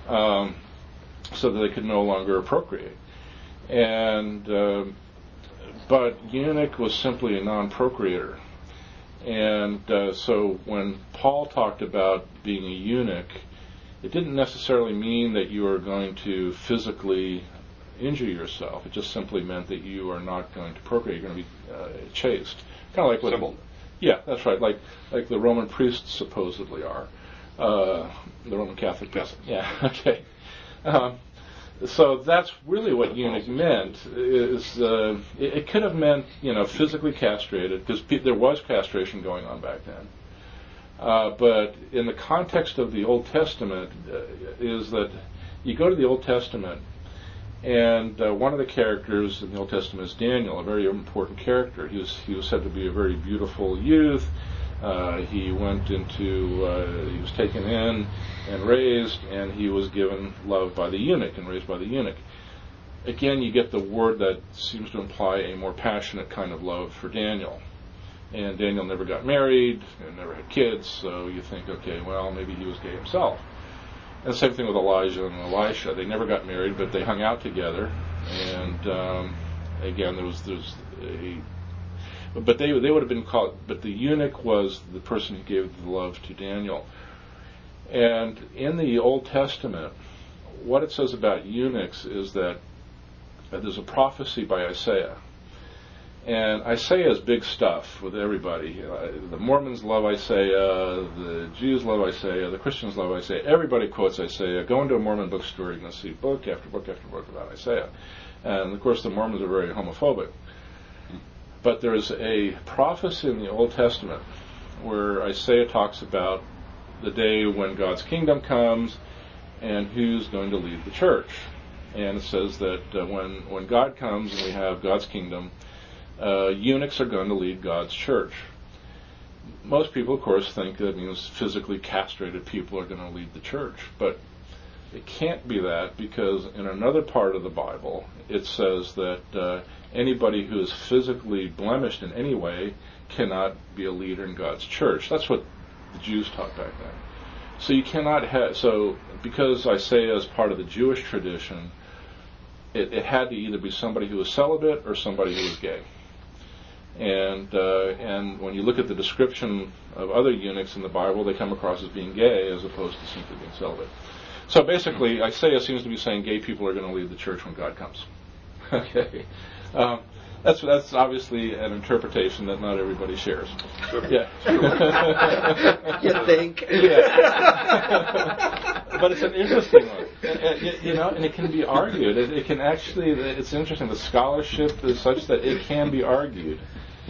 so that they could no longer procreate. And but eunuch was simply a non-procreator. And so when Paul talked about being a eunuch, it didn't necessarily mean that you are going to physically injure yourself. It just simply meant that you are not going to procreate. You're going to be chaste. Kind of like Symbol. Yeah, that's right. Like the Roman priests supposedly are. The Roman Catholic priests. Yeah, okay. So that's really what eunuch meant. It could have meant physically castrated, because there was castration going on back then. But in the context of the Old Testament, is that you go to the Old Testament, and one of the characters in the Old Testament is Daniel, a very important character. He was said to be a very beautiful youth. He was taken in and raised, and he was given love by the eunuch and raised by the eunuch. Again, you get the word that seems to imply a more passionate kind of love for Daniel. And Daniel never got married and never had kids, so you think, okay, well, maybe he was gay himself. And the same thing with Elijah and Elisha. They never got married, but they hung out together. And again, but they would have been called. But the eunuch was the person who gave the love to Daniel. And in the Old Testament, what it says about eunuchs is that there's a prophecy by Isaiah. And Isaiah is big stuff with everybody. The Mormons love Isaiah, the Jews love Isaiah, the Christians love Isaiah. Everybody quotes Isaiah. Go into a Mormon bookstore, you're going to see book after book after book about Isaiah. And of course the Mormons are very homophobic. But there's a prophecy in the Old Testament where Isaiah talks about the day when God's kingdom comes and who's going to lead the church. And it says that when God comes and we have God's kingdom, eunuchs are going to lead God's church. Most people, of course, think that means physically castrated people are going to lead the church. But it can't be that, because in another part of the Bible, it says that anybody who is physically blemished in any way cannot be a leader in God's church. That's what the Jews taught back then. So you cannot have, because Isaiah is part of the Jewish tradition, it had to either be somebody who was celibate or somebody who was gay. And when you look at the description of other eunuchs in the Bible, they come across as being gay as opposed to simply being celibate. So basically, Isaiah seems to be saying gay people are going to lead the church when God comes. Okay. That's obviously an interpretation that not everybody shares. Yeah. You think? Yeah. But it's an interesting one. And it can be argued. It can actually, it's interesting. The scholarship is such that it can be argued.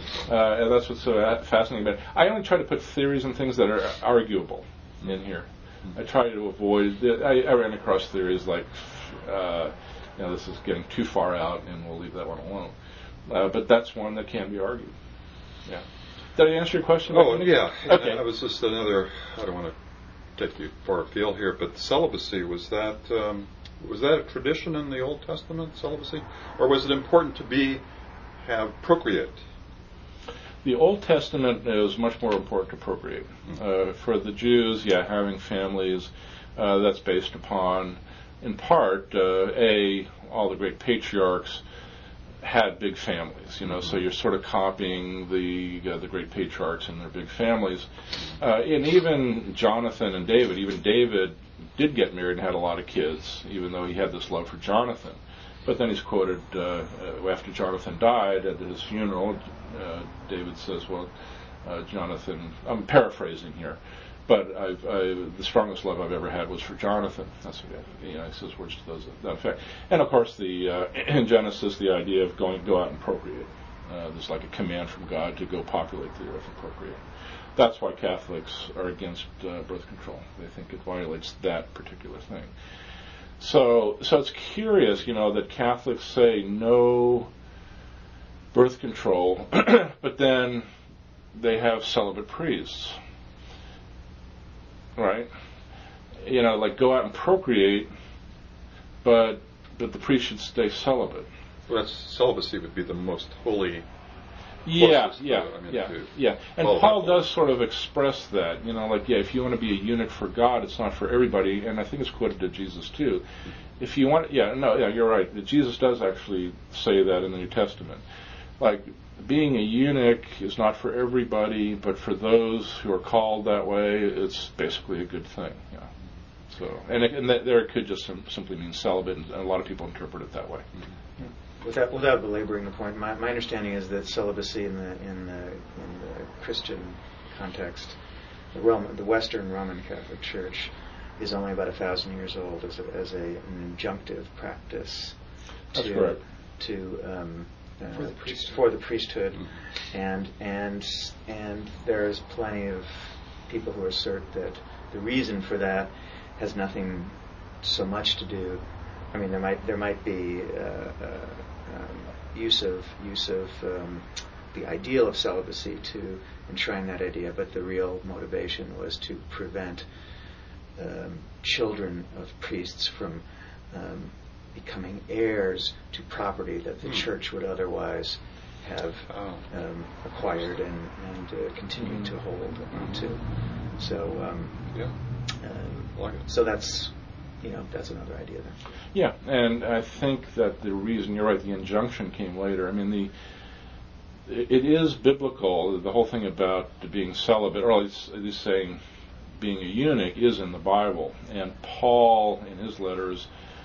And that's what's so fascinating about it. I only try to put theories and things that are arguable in here. I try to avoid. I ran across theories like, this is getting too far out, and we'll leave that one alone. But that's one that can be argued. Yeah. Did I answer your question? Oh, yeah. Okay. I was just another. I don't want to take you far afield here, but celibacy, was that a tradition in the Old Testament? Celibacy, or was it important to have procreate? The Old Testament is much more important to procreate. For the Jews, having families, that's based upon, in part, all the great patriarchs had big families, so you're sort of copying the great patriarchs and their big families. And even Jonathan and David, did get married and had a lot of kids, even though he had this love for Jonathan. But then he's quoted, after Jonathan died at his funeral, David says, Jonathan, I'm paraphrasing here, but the strongest love I've ever had was for Jonathan. That's what he says words to that effect. And of course, in Genesis, the idea of go out and procreate. There's like a command from God to go populate the earth and procreate. That's why Catholics are against birth control. They think it violates that particular thing. So it's curious, that Catholics say no birth control, but then they have celibate priests, right? Like go out and procreate, but the priest should stay celibate. Well, celibacy would be the most holy. Yeah. And Paul does sort of express that, if you want to be a eunuch for God, it's not for everybody, and I think it's quoted to Jesus too. If you want, you're right. Jesus does actually say that in the New Testament. Like, being a eunuch is not for everybody, but for those who are called that way, it's basically a good thing. Yeah. So, and there it could just simply mean celibate, and a lot of people interpret it that way. Mm-hmm. Without belaboring the point, my understanding is that celibacy in the Christian context, the Western Roman Catholic Church, is only about 1,000 years old as an injunctive practice. That's correct. For the priesthood, and there's plenty of people who assert that the reason for that has nothing so much to do. I mean, there might be use of the ideal of celibacy to enshrine that idea, but the real motivation was to prevent children of priests from becoming heirs to property that the church would otherwise have acquired and continued to hold onto. So, so that's another idea there. Yeah, and I think that the reason, you're right, the injunction came later. I mean, it is biblical, the whole thing about being celibate, or at least saying being a eunuch is in the Bible. And Paul, in his letters,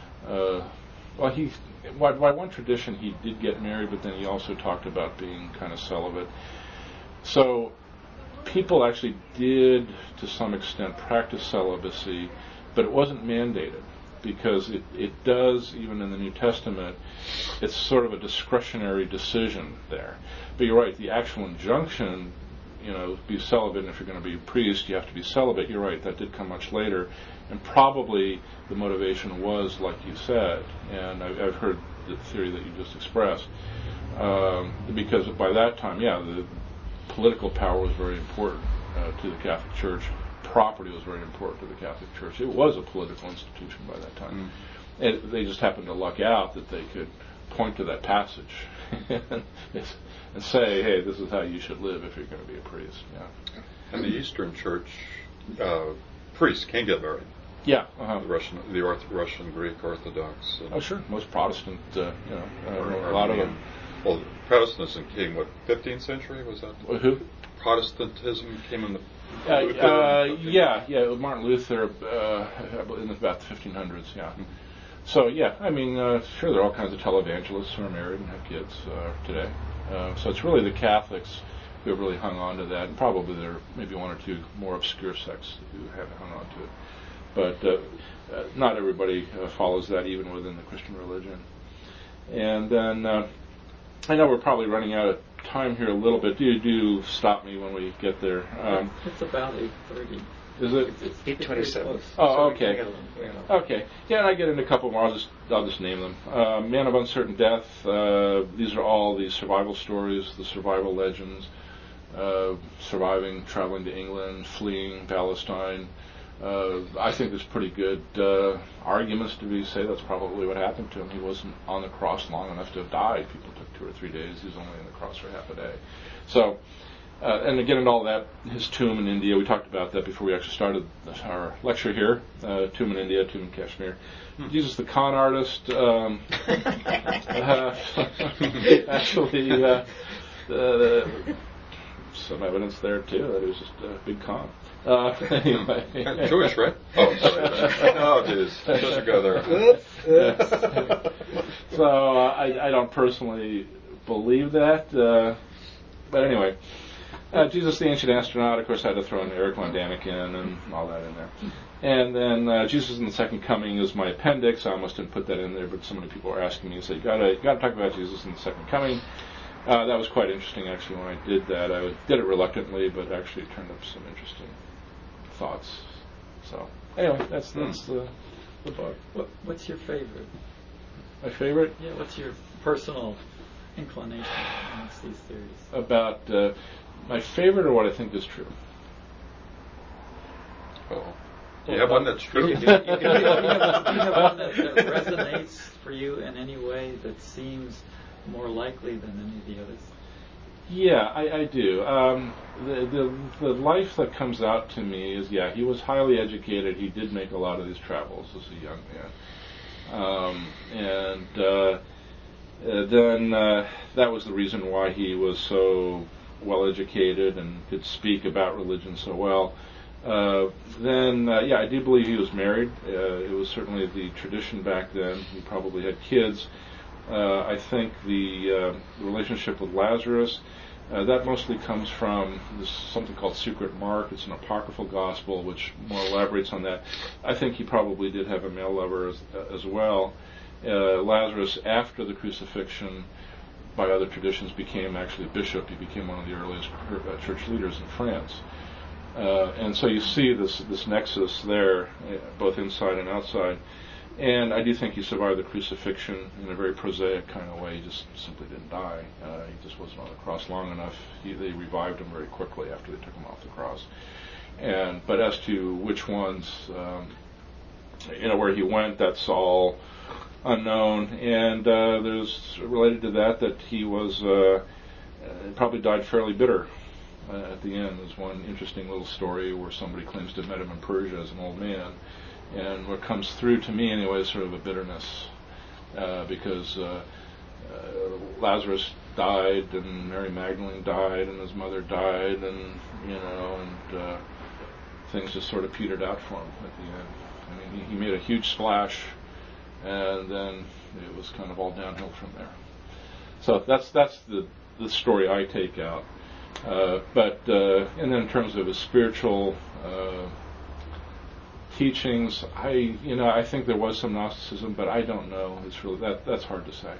by one tradition he did get married, but then he also talked about being kind of celibate. So people actually did, to some extent, practice celibacy, but it wasn't mandated, because it does, even in the New Testament, it's sort of a discretionary decision there. But you're right, the actual injunction, be celibate, and if you're going to be a priest, you have to be celibate. You're right, that did come much later, and probably the motivation was, like you said, and I've heard the theory that you just expressed, because by that time, the political power was very important to the Catholic Church. Property was very important to the Catholic Church. It was a political institution by that time. And they just happened to luck out that they could point to that passage and say, hey, this is how you should live if you're going to be a priest. Yeah. In the Eastern Church, priests can get married. Yeah. The Russian Greek Orthodox. Oh, sure. Most Protestant, a lot of them. Well, Protestantism came, 15th century? Was that? Who? Protestantism came in the... Martin Luther in about the 1500s, yeah. Mm-hmm. So, sure, there are all kinds of televangelists who are married and have kids today. So it's really the Catholics who have really hung on to that, and probably there are maybe one or two more obscure sects who haven't hung on to it. But not everybody follows that, even within the Christian religion. And then, I know we're probably running out of time here a little bit. Do stop me when we get there. It's about 8:30. Is it? It's 827. Oh, okay. Yeah. Okay. Yeah, and I get into a couple more. I'll just name them. Man of Uncertain Death. These are all the survival stories, the survival legends. Surviving, traveling to England, fleeing Palestine. I think there's pretty good arguments to say that's probably what happened to him. He wasn't on the cross long enough to have died. People took 2 or 3 days. He was only on the cross for half a day. So, and again, in all that, his tomb in India, we talked about that before we actually started our lecture here. Tomb in India, tomb in Kashmir. Jesus the con artist. Actually, some evidence there too that he was just a big con. Anyway. Jewish, right? Oh, sorry. Oh, jeez. Doesn't go there. So I don't personally believe that, but anyway, Jesus the Ancient Astronaut, of course, I had to throw in Eric von Daniken and all that in there. And then Jesus in the Second Coming is my appendix. I almost didn't put that in there, but so many people are asking me, so you gotta talk about Jesus in the Second Coming. That was quite interesting, actually, when I did that. I did it reluctantly, but actually it turned up some interesting thoughts. So, anyway, that's the book. What's your favorite? My favorite? Yeah, what's your personal inclination amongst these theories? About my favorite or what I think is true? Oh. You have one that's true? You have one that resonates for you in any way that seems more likely than any of the others? Yeah, I do. The life that comes out to me is, he was highly educated. He did make a lot of these travels as a young man. Then that was the reason why he was so well educated and could speak about religion so well. I do believe he was married. It was certainly the tradition back then. He probably had kids. I think the relationship with Lazarus, that mostly comes from something called Secret Mark. It's an apocryphal gospel which more elaborates on that. I think he probably did have a male lover as well. Lazarus, after the crucifixion, by other traditions, became actually a bishop. He became one of the earliest church leaders in France. And so you see this nexus there, both inside and outside. And I do think he survived the crucifixion in a very prosaic kind of way. He just simply didn't die. He just wasn't on the cross long enough. They revived him very quickly after they took him off the cross. But as to which ones, where he went, that's all unknown. And there's related to that he was probably died fairly bitter. At the end, there's one interesting little story where somebody claims to have met him in Persia as an old man. And what comes through to me anyway is sort of a bitterness because Lazarus died and Mary Magdalene died and his mother died and things just sort of petered out for him at the end. I mean, he made a huge splash and then it was kind of all downhill from there. So that's the story I take out. And then in terms of his spiritual teachings, I think there was some Gnosticism, but I don't know. It's really that's hard to say.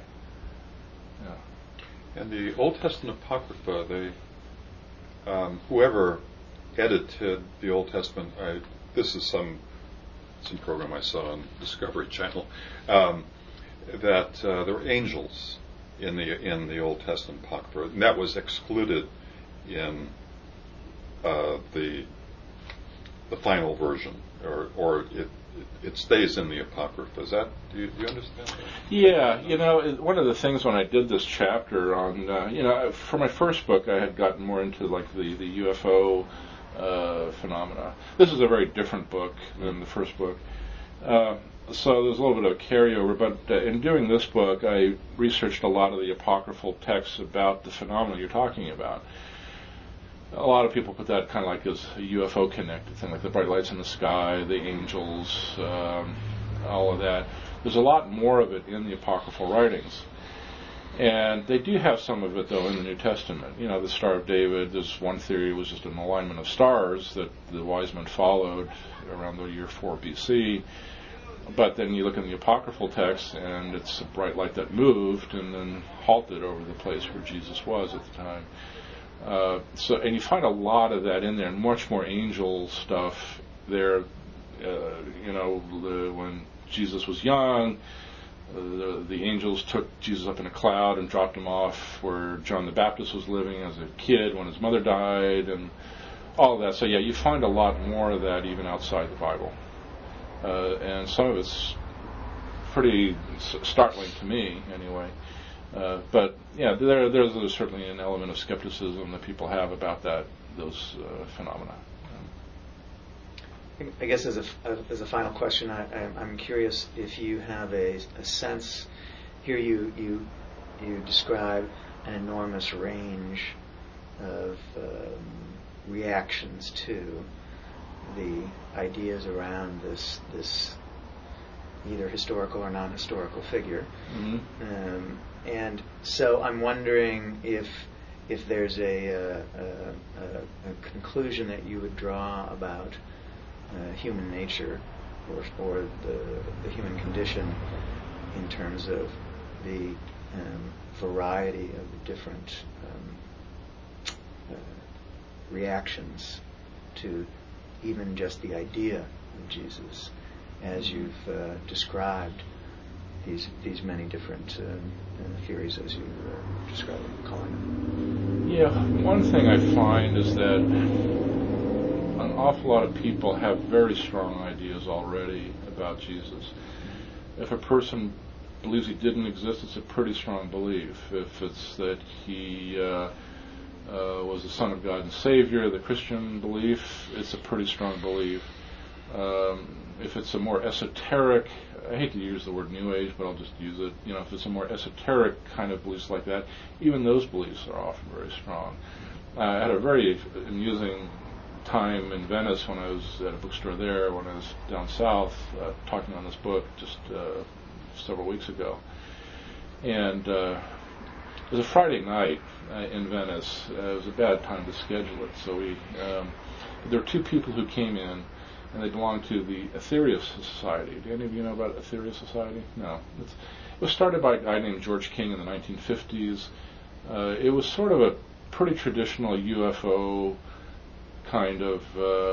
Yeah. And the Old Testament Apocrypha, they whoever edited the Old Testament, this is some program I saw on Discovery Channel, that there were angels in the Old Testament Apocrypha, and that was excluded in the final version, or it stays in the Apocrypha. Do you understand that? Yeah, one of the things when I did this chapter on, for my first book, I had gotten more into like the UFO phenomena. This is a very different book than the first book. So there's a little bit of a carryover, but in doing this book, I researched a lot of the apocryphal texts about the phenomena you're talking about. A lot of people put that kind of like as a UFO connected thing, like the bright lights in the sky, the angels, all of that. There's a lot more of it in the apocryphal writings. And they do have some of it, though, in the New Testament. The Star of David, there's one theory was just an alignment of stars that the wise men followed around the year 4 BC. But then you look in the apocryphal text, and it's a bright light that moved and then halted over the place where Jesus was at the time. And you find a lot of that in there, and much more angel stuff there. When Jesus was young, the angels took Jesus up in a cloud and dropped him off where John the Baptist was living as a kid when his mother died, and all of that. So yeah, you find a lot more of that even outside the Bible, and some of it's pretty startling to me, anyway. But yeah, there's certainly an element of skepticism that people have about those phenomena. I guess as a final question, I'm curious if you have a sense. Here you describe an enormous range of reactions to the ideas around this either historical or non-historical figure. Mm-hmm. And so I'm wondering if there's a conclusion that you would draw about human nature or the human condition in terms of the variety of the different reactions to even just the idea of Jesus, as you've described these many different theories as you describe them, calling them. Yeah, one thing I find is that an awful lot of people have very strong ideas already about Jesus. If a person believes he didn't exist, it's a pretty strong belief. If it's that he was the Son of God and Savior, the Christian belief, it's a pretty strong belief. If it's a more esoteric, I hate to use the word New Age, but I'll just use it. If it's a more esoteric kind of beliefs like that, even those beliefs are often very strong. I had a very amusing time in Venice when I was at a bookstore there, when I was down south talking on this book just several weeks ago. And it was a Friday night in Venice. It was a bad time to schedule it. So there were two people who came in, and they belonged to the Aetherius Society. Do any of you know about Aetherius Society? No. It was started by a guy named George King in the 1950s. It was sort of a pretty traditional UFO kind of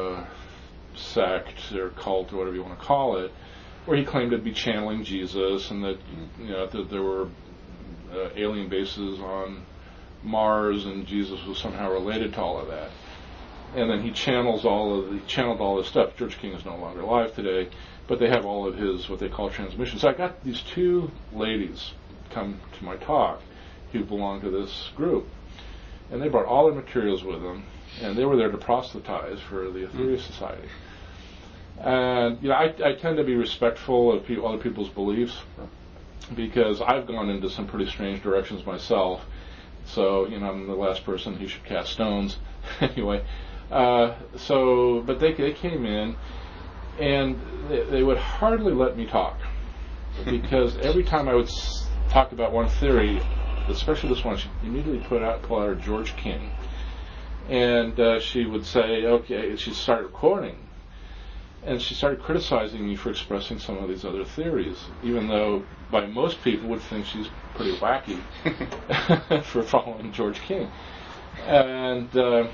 sect or cult or whatever you want to call it, where he claimed to be channeling Jesus, and that that there were alien bases on Mars, and Jesus was somehow related to all of that. And then he channeled all this stuff. George King is no longer alive today, but they have all of his what they call transmissions. So I got these two ladies come to my talk who belong to this group, and they brought all their materials with them, and they were there to proselytize for the Aetherius Society. And I tend to be respectful of other people's beliefs, because I've gone into some pretty strange directions myself. So I'm the last person who should cast stones anyway. But they came in, and they would hardly let me talk, because every time I would talk about one theory, especially this one, she immediately pull out her George King, and she would say, okay, she started quoting, and she started criticizing me for expressing some of these other theories, even though by most people would think she's pretty wacky for following George King. And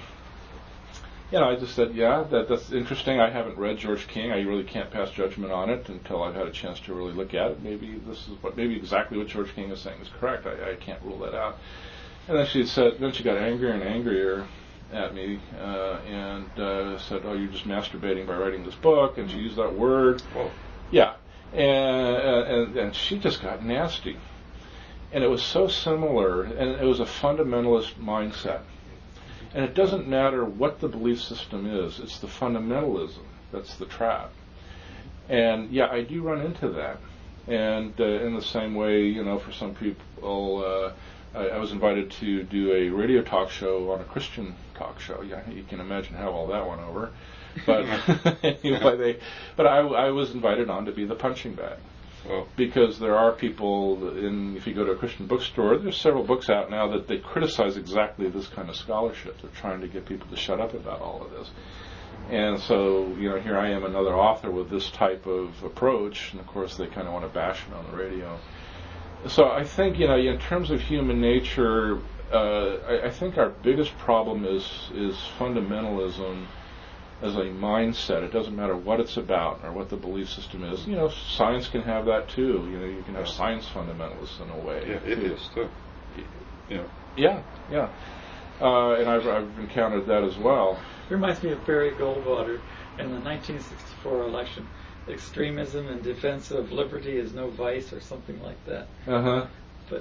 I just said, yeah, that's interesting. I haven't read George King. I really can't pass judgment on it until I've had a chance to really look at it. Maybe exactly what George King is saying is correct. I can't rule that out. And then she got angrier and angrier at me, and said, "Oh, you're just masturbating by writing this book," and she used that word. Whoa. Yeah, and she just got nasty, and it was so similar, and it was a fundamentalist mindset. And it doesn't matter what the belief system is; it's the fundamentalism that's the trap. And yeah, I do run into that, and in the same way, for some people. I was invited to do a radio talk show on a Christian talk show. Yeah, you can imagine how all that went over. But anyway, I was invited on to be the punching bag. Well, because there are people, if you go to a Christian bookstore, there's several books out now that they criticize exactly this kind of scholarship. They're trying to get people to shut up about all of this. And so, here I am, another author with this type of approach, and of course they kind of want to bash it on the radio. So I think, in terms of human nature, I think our biggest problem is fundamentalism as a mindset. It doesn't matter what it's about or what the belief system is. Science can have that too. You can have science fundamentalists in a way. Yeah, atheists too. Yeah. And I've encountered that as well. It reminds me of Barry Goldwater in the 1964 election. Extremism in defense of liberty is no vice, or something like that. But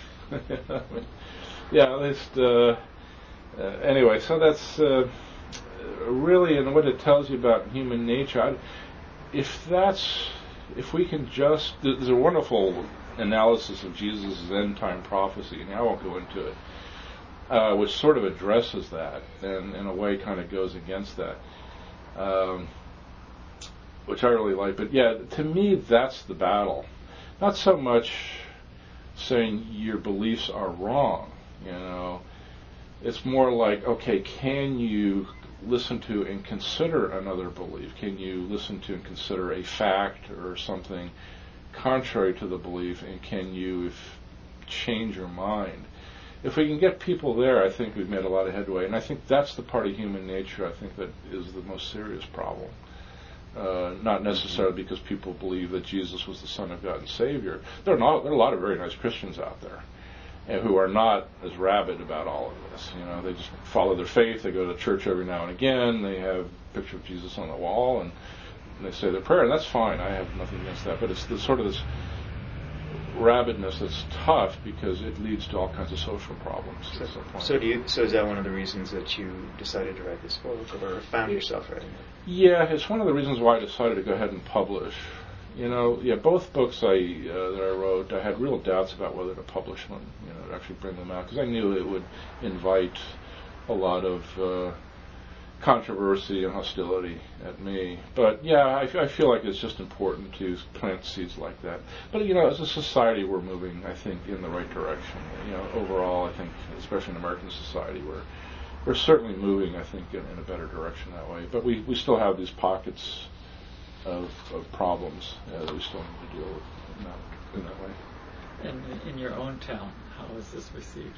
yeah, at least anyway. So that's really, and what it tells you about human nature. If we can just, there's a wonderful analysis of Jesus' end time prophecy, and I won't go into it, which sort of addresses that, and in a way kind of goes against that, which I really like. But yeah, to me, that's the battle. Not so much saying your beliefs are wrong, It's more like, okay, can you listen to and consider another belief? Can you listen to and consider a fact or something contrary to the belief, and can you change your mind? If we can get people there, I think we've made a lot of headway, and I think that's the part of human nature I think that is the most serious problem. Not necessarily because people believe that Jesus was the Son of God and Savior. There are a lot of very nice Christians out there, and who are not as rabid about all of this. They just follow their faith. They go to church every now and again. They have a picture of Jesus on the wall, and they say their prayer, and that's fine. I have nothing against that. But it's sort of this rabidness that's tough because it leads to all kinds of social problems at some point. So is that one of the reasons that you decided to write this book, or found yourself writing it? Yeah, it's one of the reasons why I decided to go ahead and publish. Both books that I wrote, I had real doubts about whether to publish them, to actually bring them out, because I knew it would invite a lot of controversy and hostility at me. But yeah, I feel like it's just important to plant seeds like that. But as a society, we're moving, I think, in the right direction. Overall, I think, especially in American society, we're certainly moving, I think, in a better direction that way. But we still have these pockets of problems that we still need to deal with in that way. And in your own town, how is this received?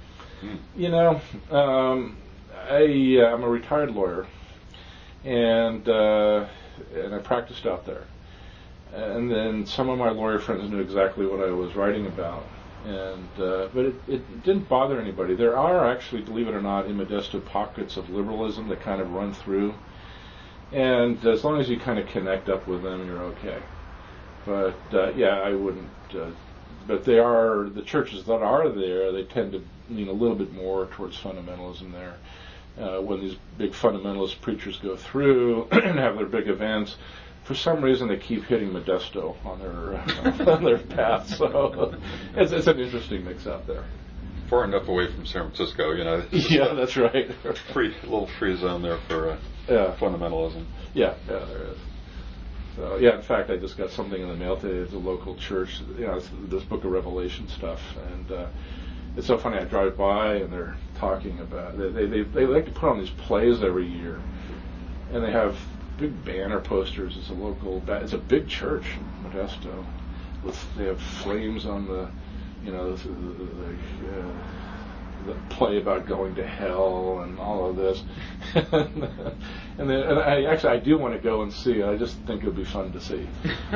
I'm a retired lawyer, and I practiced out there. And then some of my lawyer friends knew exactly what I was writing about, but it didn't bother anybody. There are actually, believe it or not, in Modesto pockets of liberalism that kind of run through, and as long as you kind of connect up with them, you're okay. But I wouldn't. But the churches that are there, they tend to lean a little bit more towards fundamentalism there. When these big fundamentalist preachers go through and have their big events, for some reason they keep hitting Modesto on their path. So it's an interesting mix out there. Far enough away from San Francisco, Yeah, that's right. Little free zone there for fundamentalism. Yeah, there is. So in fact, I just got something in the mail today. It's a local church. It's this Book of Revelation stuff, and it's so funny. I drive by and they're talking about they like to put on these plays every year, and they have big banner posters. It's a big church in Modesto. They have flames on the play about going to hell and all of this. and I do want to go and see it. I just think it would be fun to see.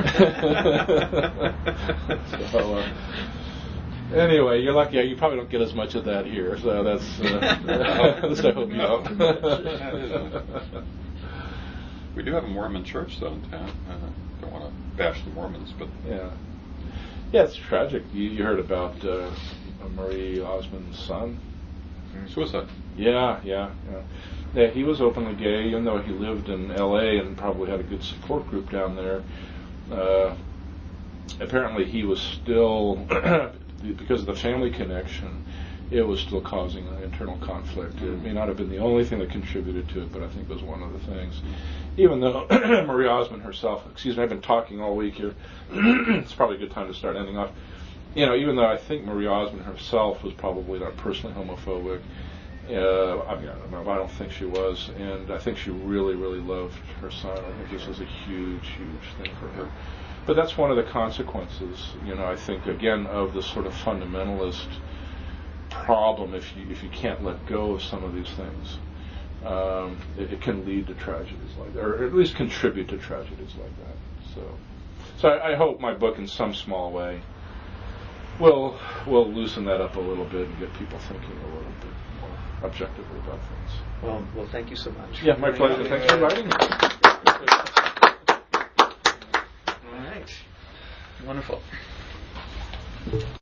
So, anyway, you're lucky. You probably don't get as much of that here, so that's. I hope you don't. We do have a Mormon church though in town. I don't want to bash the Mormons, but yeah, it's tragic. You heard about Marie Osmond's son? Suicide. Yeah. He was openly gay, even though he lived in L.A. and probably had a good support group down there. Apparently, he was still, because of the family connection, it was still causing an internal conflict. It may not have been the only thing that contributed to it, but I think it was one of the things. Even though Marie Osmond herself, I've been talking all week here. It's probably a good time to start ending off. Even though I think Marie Osmond herself was probably not personally homophobic, I don't think she was, and I think she really, really loved her son. I think this was a huge, huge thing for her. But that's one of the consequences, I think, again, of the sort of fundamentalist problem if you can't let go of some of these things. It can lead to tragedies like that, or at least contribute to tragedies like that. So I hope my book, in some small way, will loosen that up a little bit and get people thinking a little bit more objectively about things. Well, thank you so much. Yeah, my pleasure. Thanks for inviting me. All right. Wonderful.